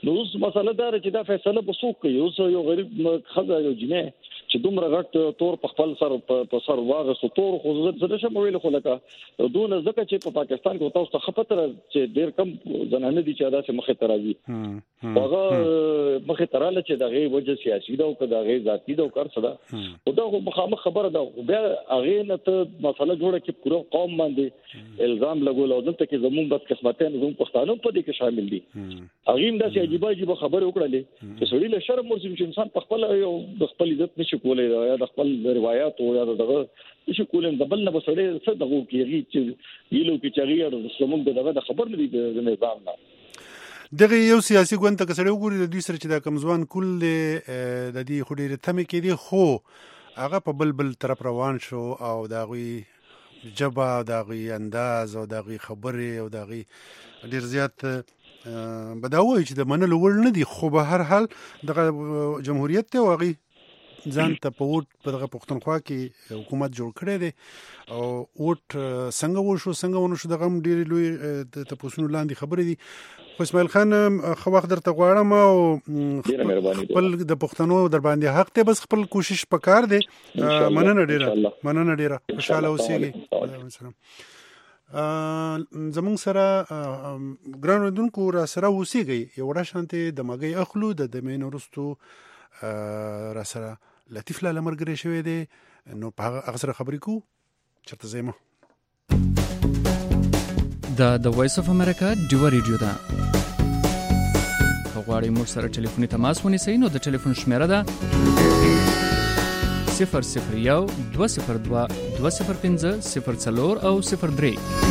نو اوس مسله دا چې دا فیصله به څوک کوي. اوس یو غریب خزه یو جنې چې دومره غټ تور په خپل سر په سر واغسو تور خو زه شم ویل خو لکه دون ځکه چې په پاکستان کې تاسو ته خپتر چې ډیر کم زنانه دي چې دا چې مخه ترازي هغه مخه تراله چې دغه وجه سیاسي دا او دغه ذاتی دا کار څه دا او دا مخامخ خبره ده بیا هغه نه ته مسله جوړه کې پوره قوم باندې الزام لګول او دلته کې زموږ بد قسمتان زموږ پښتانه په دې کې شامل دي. هغه هم دا چې عجیب عجیب خبره وکړلې چې سړی له شرم ورسې چې انسان په خپل یو د خپل عزت نشي کولای یا د خپل روایت او یا دغه نشي کولای د بل نه بسړی څه دغه کېږي چې یلو کې چغیر زموږ دغه د خبر نه دي د نظام نه. دغه یو سیاسي ګوند ته کسړی وګوري د دوی سره چې د کمزوان کل د دې خډيره تمه کې دي خو هغه په بل بل طرف روان شو او دغه جبا دغه انداز او دغه خبره او دغه ډیر زیات بداوي چې د منلو وړ نه دي خو به هر حال دغه جمهوریت ته واغی ځان ته په ووټ په دغه پښتونخوا کې حکومت جوړ کړی دی او ووټ څنګه وشو څنګه ونه شو دغه ډېر لوی د تاسو لاندې خبرې دي. خو اسماعیل خان خو وخت درته غواړم او خپل د پښتنو در باندې حق ته بس خپل کوشش وکړ دی. مننه ډیره مننه ډیره خوشاله اوسئ. زمونږ سره ګران اوریدونکو را سره اوسېږئ یو وړه شانتې د مګۍ اخلو د دمې نه وروستو را سره لطیف لاله ملګری شوی دی نو په هغه سره خبرې کوو چېرته ځئ مه. دا د وایس اف امریکا ډیوه ریډیو ده. که غواړئ موږ سره ټلیفوني تماس ونیسئ نو د ټلیفون شمیره ده صفر صفر یو دوه صفر دوه دوه صفر پنځه صفر څلور او صفر درې.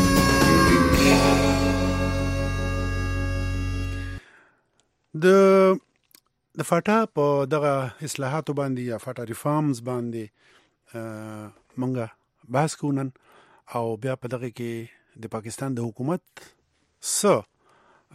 د د فاټا په دغه اصلاحاتو باندې یا فاټا ریفارمز باندې منګه بحث کوو نن او بیا په دغه کې د پاکستان د حکومت څه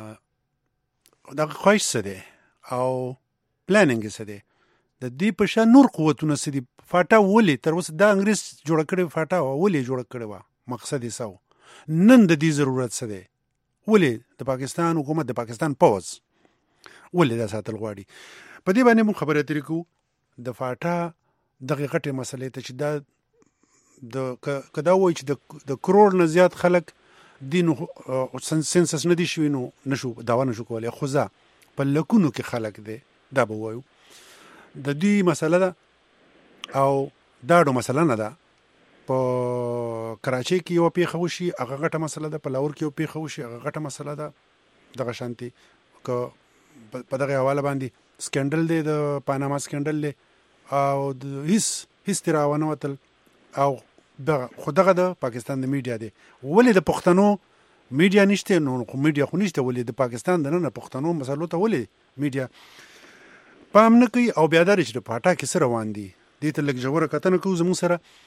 دغه خواهش څه دی او پلانینګ څه دی د دې په شان نور قوتونه څه دي. فاټا ولې تر اوسه دا انګریز جوړه کړې فاټا ولې جوړه کړې وه مقصد یې څه و نن د دې ضرورت څه دی ولې د پاکستان حکومت د پاکستان پوځ ولې دا ساتل غواړي. په دې باندې موږ خبرې اترې کوو د فاټا دغه غټې مسلې ته چې دا د که دا وایي چې د کروڑ نه زیات خلک دي نو سنسس نه دي شوي نو نشو دعوا نشو کولی خو زه په لکونو کې خلک دی دا به وایو د دې مسله ده او داړو مسله نه ده. په کراچۍ کې یو پیښه وشي هغه غټه مسله ده په لاهور کې یو پیښه وشي هغه غټه مسله ده دغه شانتي که په دغه حواله باندې سکینډل دی د پاناما سکینډل دی او هیڅ هیڅ تیر راونه وتل او خو دغه د پاکستان د میډیا دی ولې د پښتنو میډیا نشته نو خو میډیا خو نشته ولې د پاکستان د نن پښتنو مسلو ته ولې میډیا پام نه کوي او بیا درې چې د پاټا کې سره روان دي دې ته لږ ژوره کتنه کوو. زموږ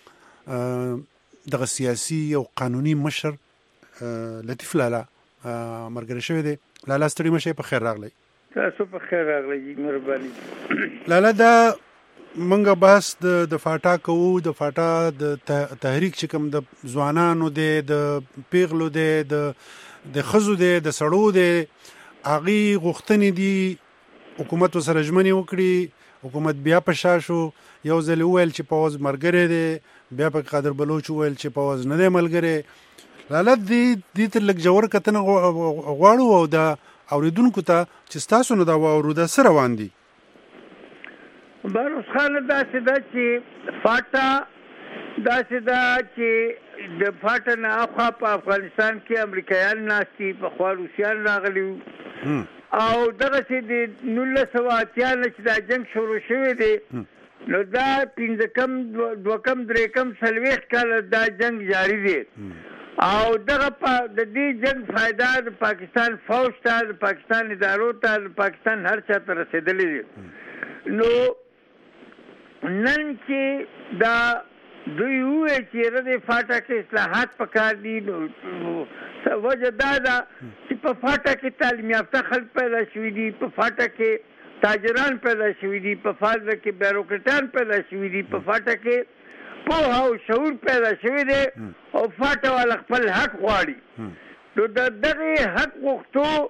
سره دغه سیاسي او قانوني مشر لطیف لاله ملګری شوی دی. لاله ستړي مه شئ په خیر راغلی. تاسو په خیر راغلی مهرباني. لاله دا منګه بحث د د فاټا کوو د فاټا د تحریک چې کوم د ځوانانو دی د پیغلو دی د د ښځو دی د سړو دی هغې غوښتنې دي حکومت ورسره ژمنې وکړي حکومت بیا په شا شو یو ځل وویل چې پوځ ملګری دی بیا په قادر بلوچ وویل چې پوځ نه دی ملګری. لاله دې ته لږ ژور کتنه غواړو او دا اوریدونکو ته چې ستاسو نه دا واورو دا څه روان دي. بروس خان داسې ده چې فاټا داسې ده چې د فاټا نه اخوا په افغانستان کې امریکایان ناست دي پخوا روسیان راغلي او دغسې د نولس سوه اتیا نه چې دا جنګ شروع شوی دی نو دا پنځه کم دوه کم درې کم څلوېښت کاله دا جنګ جاري دی او دغه د دې جنګ فایده د پاکستان فوج ته د پاکستان ادارو ته د پاکستان هر چا ته رسېدلی دی. نو نن چې دا دوی وویل چې یاره د فاټا کې اصلاحات پکار دي نو وجه دا ده چې په فاټا کې تعلیم یافته خلک پیدا شوي دي په فاټا کې تاجران پیدا شوي دي په فاټا کې بیروکریټان پیدا شوي دي په فاټا کې پوهه او شعور پیدا شوی دی او فاټا والا خپل حق غواړي نو د دغه حق غوښتو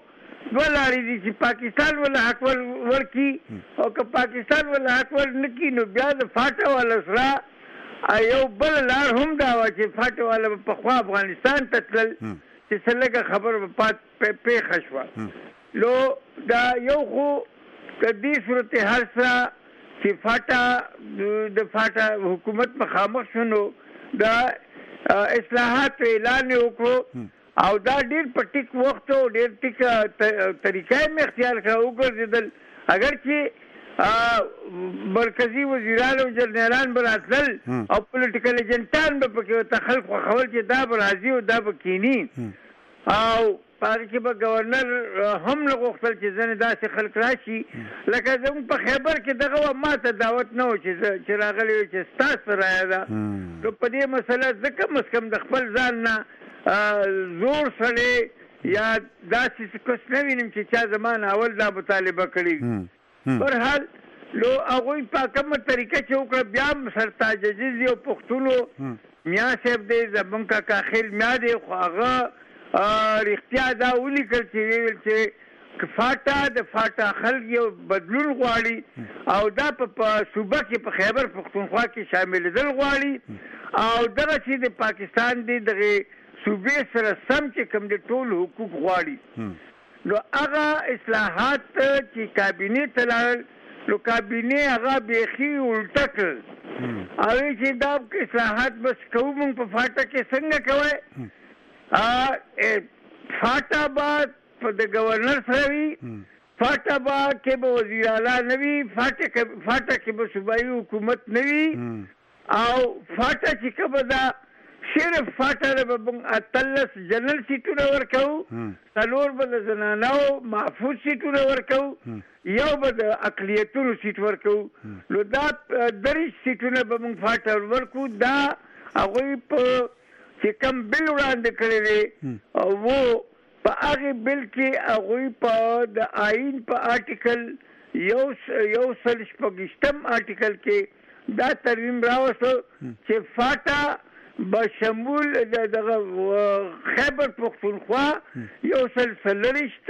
دوه لارې دي چې پاکستان ولا حق ورکي او که پاکستان ولا حق ور نکي نو بیا د فاټا والا سره یو بل لار هم دا و چې فاټا والا په خوا افغانستان ته تلل چې څه لږه خبر به پیښه شوه نو دا یو خو د دې صورتحال سره چې فاټا د فاټا حکومت مخامخ شو نو دا اصلاحات اعلان وکړو او دا ډیر په ټیک وخت او ډیر ټیک طریقې مې اختیار کړو وګرځیدل اگر چې مرکزی وزیران او جنرالان براتل او پولیټیکل ایجنټان به پکې تخلق خول چې دا برازي او دا بکینی او پاره کې به گورنر هم لغوختل چې زنه داسې خلک راشي لکه زموږ په خیبر کې دغه ماته دعوت نه و چې چې راغلی چې ستاسو رایا ده نو په دې مسله ځکه مسکم د خپل ځان نه زور سره یا داسې کس نه وینم چې چا زمان اول دا مطالبه کړي برحال لو هغوی په کومه طریقه چې وکړه بیا هم سرتاج عزیز او پښتونو میا صاحب دی زمونږ کاکا خیل میا دی خو هغه رښتیا دا ولیکل چې ویل چې فاټا د فاټا خلک یو بدلون غواړي او دا په صوبه کې په خیبر پښتونخوا کې شاملېدل غواړي او دغه چې د پاکستان دی دغه صوبې سره سم چې کوم د ټول حقوق غواړي نو هغه اصلاحات چې کابینه ته لاړل نو کابینه هغه بیخي الټه کړ او چې دا اصلاحات بس کوو موږ په فاټا کې څنګه کوی فاټا با د گورنر سره وي فاټا با کې به وزیر اعلی نه وي فاټا کې به صوبایي حکومت نه وي او فاټا چې کومه ده صرف فاټا به موږ اتلس جنرال سیټونه ورکوو څلور به د زنانو محفوظ سیټونه ورکوو یو به د اقلیتونو سیټ ورکوو نو دا دریش سیټونه به موږ فاټا ورکوو دا هغوی په چې کوم بل وړاندې کړی دی او و په هغې بل کې هغوی په د آئین په آرټیکل یو یو سل شپږویشتم آرټیکل کې دا ترمیم راوستو چې فاټا بشمول دغه خیبر پختونخوا یو سل څلوېښت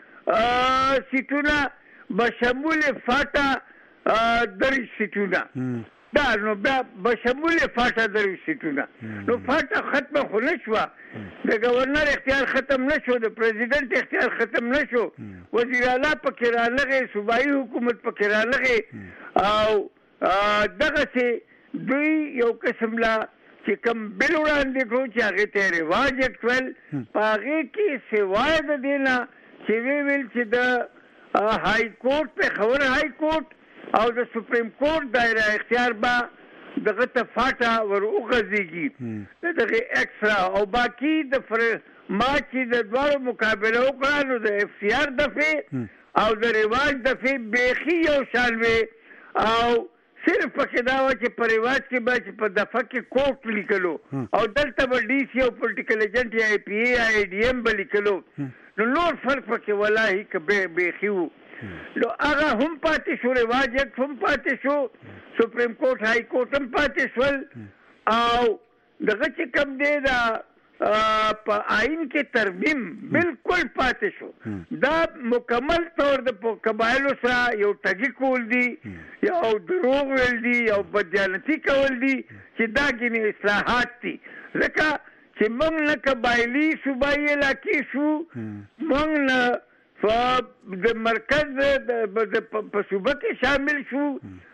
سیټونه بشمول فاټا دریش سیټونه دا نو بیا بشمول فاټا دریش سیټونه نو فاټا ختمه خو نه شوه د گورنر اختیار ختم نه شو د پریزیدنت اختیار ختم نه شو وزیر اعلی پکې رانغی صوبایي حکومت پکې رانغی او دغسې دوی یو قسم لا چې کوم بل وړاندې کړو چې هغې ته یې رواج اکټ ویل په هغې کې سوای د دې نه چې ویې ویل چې د های کورټ پېښور های کورټ او د سپریم کورټ دایره اختیار به دغه ته فاټا ور وغځېږي د دغې ایکسرا او باقي د ما چې د دواړو مقابله وکړه نو د اف سی آر دفعې او د رواج دفعې بیخي یو شان وې او صرف پکې دا و چې په رواج کې به چې په دفعه کې کوټ لیکلو او دلته به ډي سي او پولیټیکل ایجنټ یا ای پی ای یا ای ډي ایم به لیکلو نو نور فرق پکې والله که بیخي و نو هغه هم پاتې شو رواج اکټ هم پاتې شو سپریم کورټ های کورټ هم پاتې شول او دغه چې کوم دی دا په آئین کې ترمیم بالکل پاتې شو دا مکمل طور د قبایلو سره یو ټګي کول دي یو دروغ ویل دي یو بدیانتي کول دي چې دا ګینې اصلاحات دي ځکه چې موږ نه قبایلي صوبایي علاقې شو موږ نه د مرکز په صوبه کې شامل شو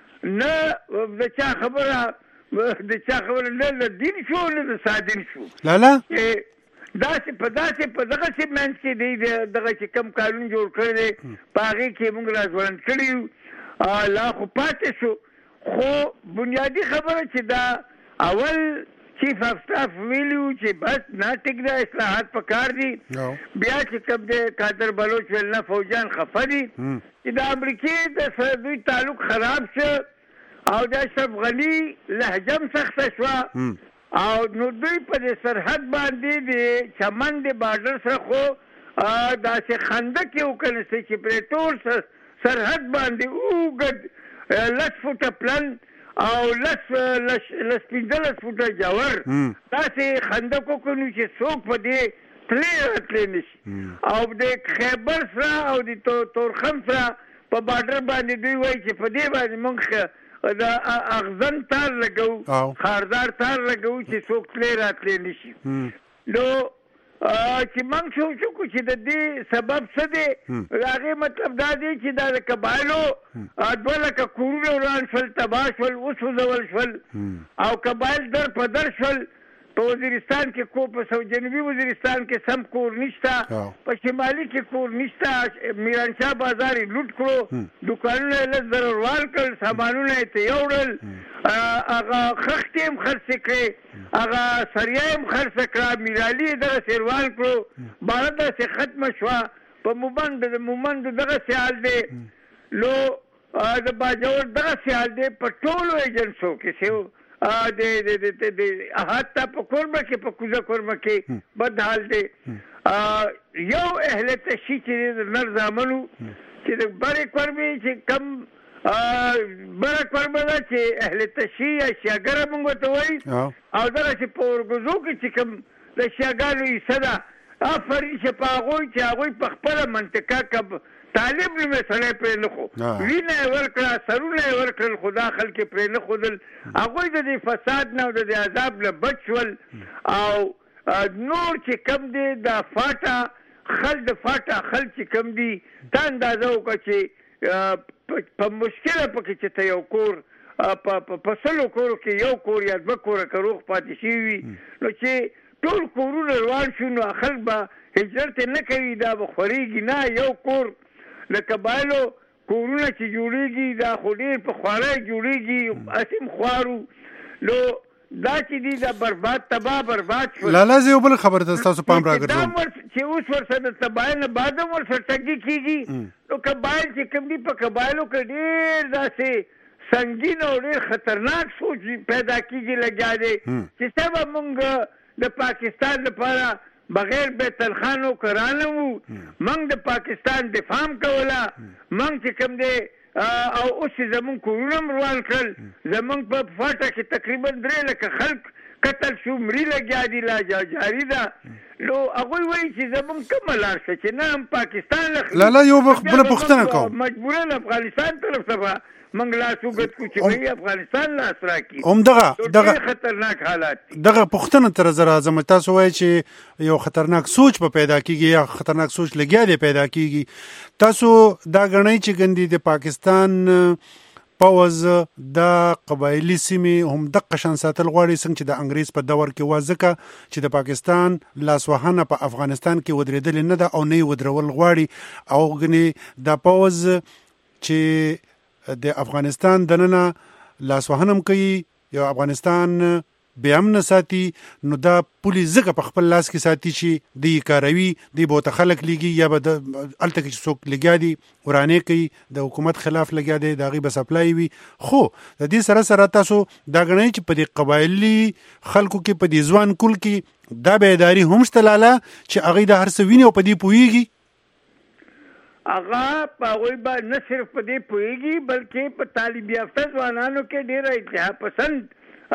نه د چا خبره د چا خبره نه د دین شو نه د سادین شو لالا داسې په داسې په دغسې منځ کې دی دغه چې کوم قانون جوړ کړی دی په هغې کې موږ راځوړند کړي یو لا خو پاتې شو خو بنیادي خبره چې دا اول چیف اف سټاف ویلي و چې بس نه ټیک ده اصلاحات پکار دي بیا چې کوم دی قادر بلوچ ویل نه فوجیان خفه دي چې د امریکې د سره دوی تعلق خراب شه او د اشرف غني لهجه هم سخته شوه او نو دوی په دې سرحد باندې د چمن د بارډر سره خو داسې خندق یې وکړنستی چې پرې ټول سرحد باندې اوږد لس فوټه پلن او لس لس پنځلس فوټه جوړ داسې خندق وکړو چې څوک په دې تلې راتلې نشي او د خیبر سره او د تورخم سره په بارډر باندې دوی وایي چې په دې باندې موږ د اغزن تار لګو خاردار تار لګو چې څوک تلې راتلې نشي نو چې موږ سوچ وکړو چې د دې سبب څه دی د هغې مطلب دا دی چې دا د قبایلو دوه لکه کورونه وران شول تباه شول وسوځول شول او قبایل در په در شول په وزیرستان کې کو په جنوبي وزیرستان کې سم کور نشته په شمالي کې کور نشته میرانشاه بازار یې لوټ کړو دوکانونه یې لس زره روال کړل سامانونه یې ته یوړل هغه خښتې هم خرڅې کړې هغه سریه هم خرڅه کړه میرالي یې دغسې روال کړو باره داسې ختمه شوه په مومند د مومند دغسې حال دی نو د باجوړ دغسې حال دی په ټولو ایجنسو کې سیو د د د د حتی په کورمه کې په کوزه کورمه کې بد حال دی یو اهل تشی چې د نر زامنو چې د برې کورمې چې کم بره کورمه ده چې اهل تشی یا شیاګره مونږ ورته وایي او دغسې په ورګزو کې چې کوم د شیاګانو حصه ده آفرین چې په هغوی چې هغوی په خپله منطقه کب طالب نومې سړی پرې نه خو وینه یې ورکړه سرونه یې ورکړل خو دا خلک یې پرې نه ښودل هغوی د دې فساد نه او د دې عذاب نه بچ شول او نور چې کم دی دا فاټه خل د فاټه خل چې کم دي تا اندازه وکړه چې په مشکله پکې چې ته یو کور په سلو کورو کې یو کور یا دوه کوره که روغ پاتې شوي وي نو چې ټول کورونه روان شو نو خلک به هجرت یې نه کوي دا به خورېږي نه یو کور د قبایلو کورونه چې جوړېږي دا خو ډېر په خواره جوړېږي اسیم خوارو نو دا چې دي دا برباد تباه برباد شول لالا زه یو بل خبر ته ستاسو پام راګرځوم چې اوس ورسره د تباهۍ نه بعد هم ورسره ټګي کېږي نو قبایل چې کوم دي په قبایلو کې ډېر داسې سنګین او ډېر خطرناک سوچ پیدا کېږي لګیا دی چې سبا مونږ د پاکستان لپاره بغیر بیت الخانو کرانه وو موږ د پاکستان دفاع کوله موږ چې کوم دی او اوس زمونږ کورونه هم روان کړل زمونږ په فاټه کې تقریبا درې لکه خلک قتل شو مري لګیا دي لا جاري ده نو هغوی وایي چې زمونږ کومه لار شته چې نه هم پاکستان لالا یو بله پوښتنه کوم مجبوره افغانستان طرف ته منګ لاس وګت کو چې وایي افغانستان لاس راکړي هم دغه دغه خطرناک حالات دغه پوښتنه تر زر اعظم تاسو وایي چې یو خطرناک سوچ په پیدا کیږي یا خطرناک سوچ لګیا دی پیدا کیږي تاسو دا غنئ چې ګندي د پاکستان پوز د قبایلی سیمې هم د قشن ساتل غواړي څنګه چې د انګریز په دور کې وازکه چې د پاکستان لاسوهنه په افغانستان کې ودرېدل نه ده او نه ودرول غواړي او غني د پوز چې د افغانستان دننه لاسوهنم کوي یا افغانستان بیا هم نه ساتي نو دا پولیس ځکه په خپل لاس کې ساتي چې دی کاروي دی بوته خلک لګي یا به الته کې څوک لګیا دي ورانه کوي د حکومت خلاف لګیا دي داغي به سپلای وي خو د دې سره سره تاسو دا غنئ چې په دې قبایلی خلکو کې په دې ځوان کول کې دا بیداری هم شتلاله چې هغه د هر څه ویني او په دې پويږي هغه په هغوی به نه صرف په دې پوهېږي بلکې په تعلیم یافته ځوانانو کې ډېره انتها پسند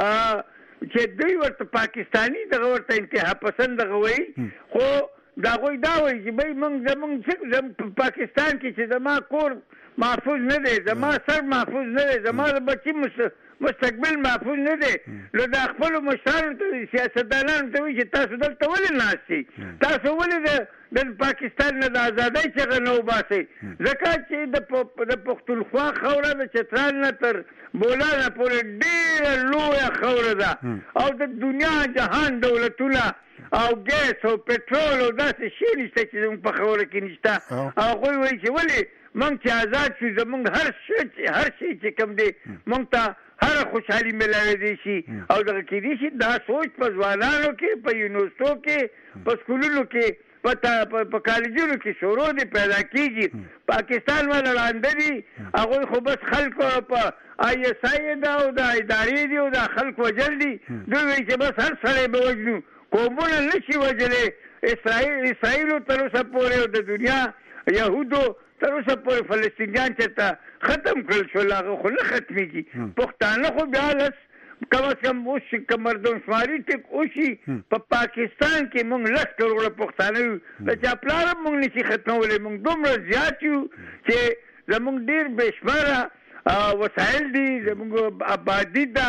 چې دوی ورته پاکستاني دغه ورته انتها پسند دغه وایي خو د هغوی دا وایي چې بهی موږ زموږ په پاکستان کې چې زما کور محفوظ نه دی زما سر محفوظ نه دی زما د بچي مستقبل محفوظ نه دی نو د خپلو مشرانو ته سیاستدانانو ته وایي چې تاسو دلته ولې ناست شئ تاسو ولې د پاکستان نه د ازادۍ چغه نه وباسئ ځکه چې د پښتونخوا خاوره د چترال نه تر بولانه پورې ډېره لویه خاوره ده او د دنیا جهان دولتونه او ګیس او پټرول او داسې شی نشته چې زموږ په خاوره کې نشته او هغوی وایي چې ولې موږ چې آزاد شو زموږ هر شی هر شی چې کوم دی موږ ته هر خوشحالي ملاوېدی شي او دغه کېدی شي دا سوچ په ځوانانو کې په یونیورسټو کې په سکولونو کې په کالجونو کې شروع دی پیدا کېږي پاکستان والا ړانده دي هغوی خو بس خلکو په آی ایس آی ده او دا ادارې دي او دا خلک وژل دي دوی وایي چې بس هر سړی به وژنو قومونه نه شي وژلی اسرائیل اسرائیلو تر اوسه پورې او د دنیا یهودو تر اوسه پورې فلسطینیان چېرته ختم کړل شول هغه خو نه ختمېږي پښتانه خو بیا لس کم از کم اوس چې مردم شماري ټیک اوشي په پاکستان کې موږ لس کروڑه پښتانه یو د چا پلار موږ نشي ختمولی موږ دومره زیات یو چې زموږ ډېر بې شماره وسایل دي زموږ آبادي ده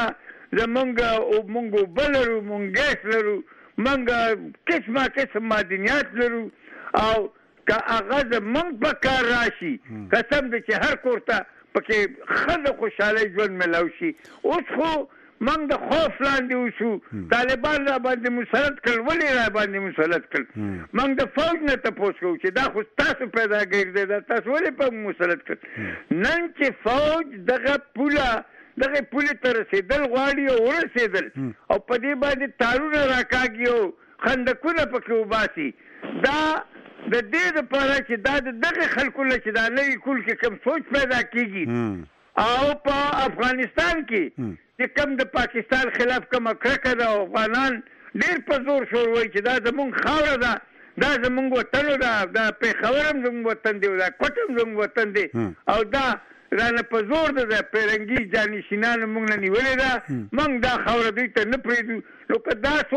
زموږ موږ اوبه لرو موږ ګیس لرو موږ قسمه قسم معدنیات لرو او که هغه زموږ په کار راشي قسم دی چې هر کور ته پکې ښه د خوشحالۍ ژوند میلاو شي اوس خو موږ د خوف لاندې اوسو طالبان را باندې مسلط کړل ولې را باندې مسلط کړل موږ د فوج نه تپوس کوو چې دا خو تاسو پیداګر دی دا تاسو ولې په مسلط کړل نن چې فوج دغه پوله دغه پولې ته رسېدل غواړي او ورسېدل او په دې باندې تارونه راکاږي او خندقونه پکې وباسي دا د دې لپاره چې دا د دغه خلکو له چې دا نوي کول کې کوم سوچ پیدا کیږي او په افغانستان کې چې کوم د پاکستان خلاف کومه کرکه ده او افغانان ډېر په زور شور وایي چې دا زموږ خاوره ده دا زموږ وطن ده دا پېښور هم زموږ وطن دی دا کوټ هم زموږ وطن دی او دا رانه په زور ده د پیرنګي جانشینانو موږ نه نیولې ده موږ دا خاوره دوی ته نه پرېږدو نو که دا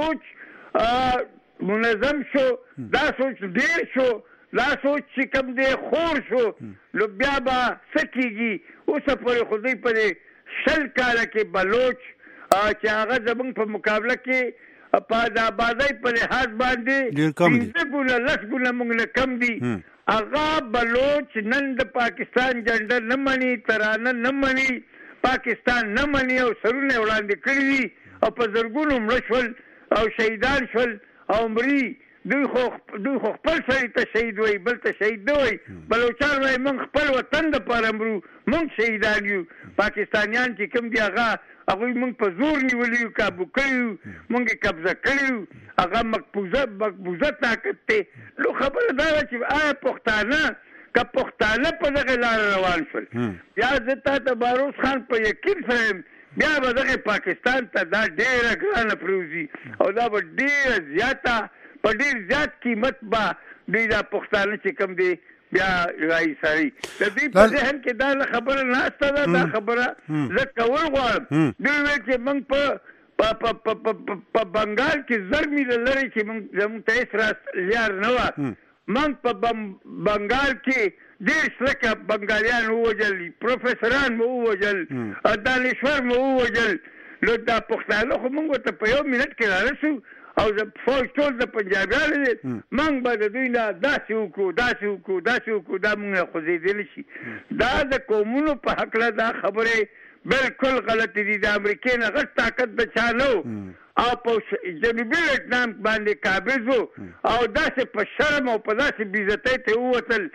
سوچ منظم شو دا سوچ ډیر شو دا سوچ چې کوم دی خور شو نو بیا به څه کېږي اوسه پورې خو دوی په شل کاله کې بلوچ چې هغه زموږ په مقابله کې په د آبادۍ په لحاظ باندې پنځه ګونه لس ګونه موږ نه کم دي هغه بلوچ نن د پاکستان جنډه نه مني ترانه نه مني پاکستان نه مني او سرونه وړاندې کړي دي او په زرګونو مړه شول او شهیدان شول او مري دوی خو دوی خو خپل سړي ته شهید وایي بل ته شهید نه وایي بلوچان وایي موږ خپل وطن دپاره مرو موږ شهیدان یو پاکستانیان چې کوم دي هغه هغوی موږ په زور نیولي یو کابو کړي یو موږ یې قبضه کړي یو هغه مقبوضه مقبوضه طاقت دی نو خبره دا ده چې آیا پښتانه که پښتانه په دغه لاره روان شول بیا زه تا ته باروس خان په یقین سره بیا به دغه پاکستان ته دا ډېره ګرانه پرېوځي او دا به ډېره زیاته په ډېر زیات قیمت به دوی دا پښتانه چې کوم دی بیا راایساري د دوی په ذهن کې دا خبره ناسته ده دا خبره زه کول غواړم دوی ویل چې موږ په په بنګال کې زر میله لرې چې موږ زموږ ته هېڅ راست لیار نه وه موږ په بنګال کې ډېر سلکه بنګالیان ووژل پروفیسران مو ووژل دانشور مو ووژل نو دا پښتانه خو موږ ورته په یو منټ کې رارسو او فوج ټول د پنجابیانو دی موږ به د دوی نه داسې وکړو داسې وکړو داسې وکړو دا موږ نه خوځېدلی شي دا د قومونو په هکله دا خبرې بالکل غلطې دي د امریکې نه غټ طاقت د چا نه و او په جنوبي ویتنام باندې قابض و او داسې په شرم او په داسې بېعزتۍ ته ووتل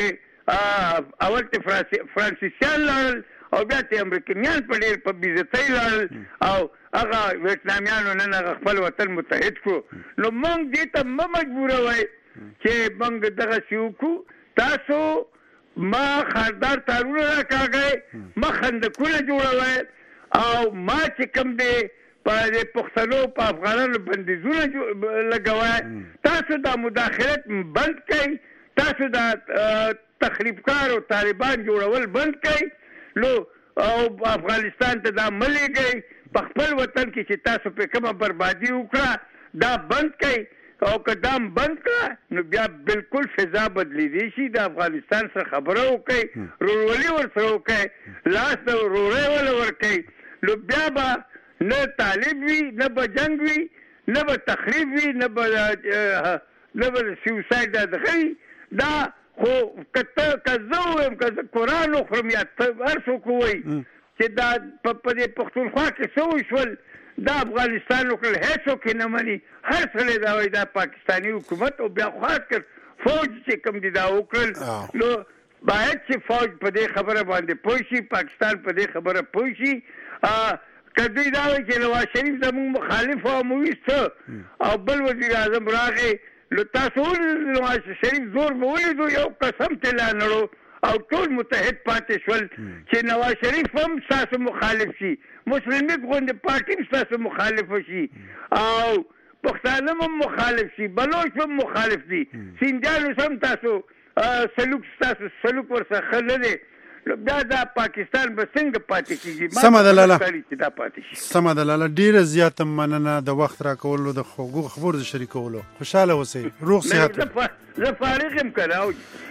چې اول ته فرانسیسیان لاړل او بیا ته امریکایان په ډېر په بېعزتۍ لاړل او هغه ویتنامیانو نن هغه خپل وطن متحد کړو نو موږ دې ته مه مجبوروئ چې موږ دغسې وکړو تاسو ما خاردار تارونه راکاږئ ما خندقونه جوړوئ او ما چې کوم دی په دې پښتنو په افغانانو بندیزونه لګوئ تاسو دا مداخلت بند کړئ تاسو دا تخریبکار او طالبان جوړول بند کړئ نو او افغانستان ته دا مه لېږئ په خپل وطن کې چې تاسو په کومه بربادي وکړه دا بند کړئ او که دا بند کړه نو بیا بالکل فضا بدلیدی شي د افغانستان سره خبره وکړئ ورورولي ورسره وکړئ لاس د ورورۍ وله ورکړئ نو بیا به نه طالب وي نه به جنګ وي نه به تخریب وي نه به نه به سیوساید دغه دا خو که ته که زه ووایم که زه قرآن وخورم یا هر څوک ووایي چې دا په دې پښتونخوا کې څه وشول دا افغانستان وکړل هېڅوک یې نه مني هر سړی دا وایي دا پاکستاني حکومت او بیا خاص کر فوج چې کوم دي دا وکړل نو باید چې فوج په دې خبره باندې پوه شي پاکستان په دې خبره پوه شي که دوی دا وایي چې نواز شریف زموږ مخالف او مو ویسته او بل وزیر اعظم راغی نو تاسو ولې نواز شریف زور به ولیدو یو قسم ته لا نړو او ټول متحد پاتې شول چې نواز شریف هم ستاسو مخالف شي مسلم لیگ غوندې پارټي هم ستاسو مخالف شي او پښتانه هم مخالف شي بلوچ هم مخالف دي سیندیان هم تاسو سلوک ستاسو سلوک ورسره ښه نه دی دا دا پاکستان به څنګه پاتې کیږي؟ سمه ده لاله، دا پاتې شي. سمه ده لاله، ډیره زیاته مننه د وخت راکولو، د خوږو خبرو د شریکولو. خوشاله اوسئ، روغ صحت. زه فارغ یم که نه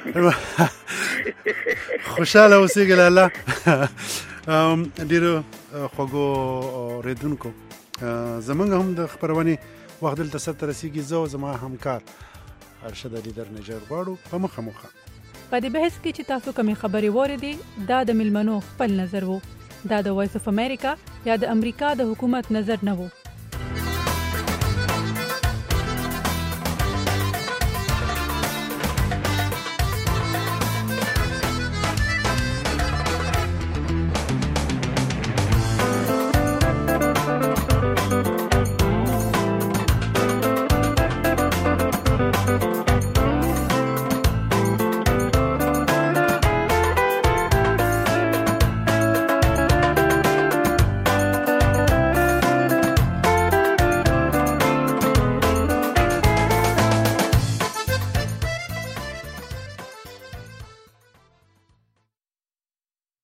خوشاله اوسئ لاله. ډیرو خوږو اورېدونکو، زمونږ هم د خپرونې وخت دلته سر ته رسېږي. زه او زما همکار ارشد علي درنجر غواړو په مخه مخه په دې بحث کې چې تاسو کومې خبرې واورېدې دا د میلمنو خپل نظر وو، دا د وایس اف امریکا یا د امریکا د حکومت نظر نه وو.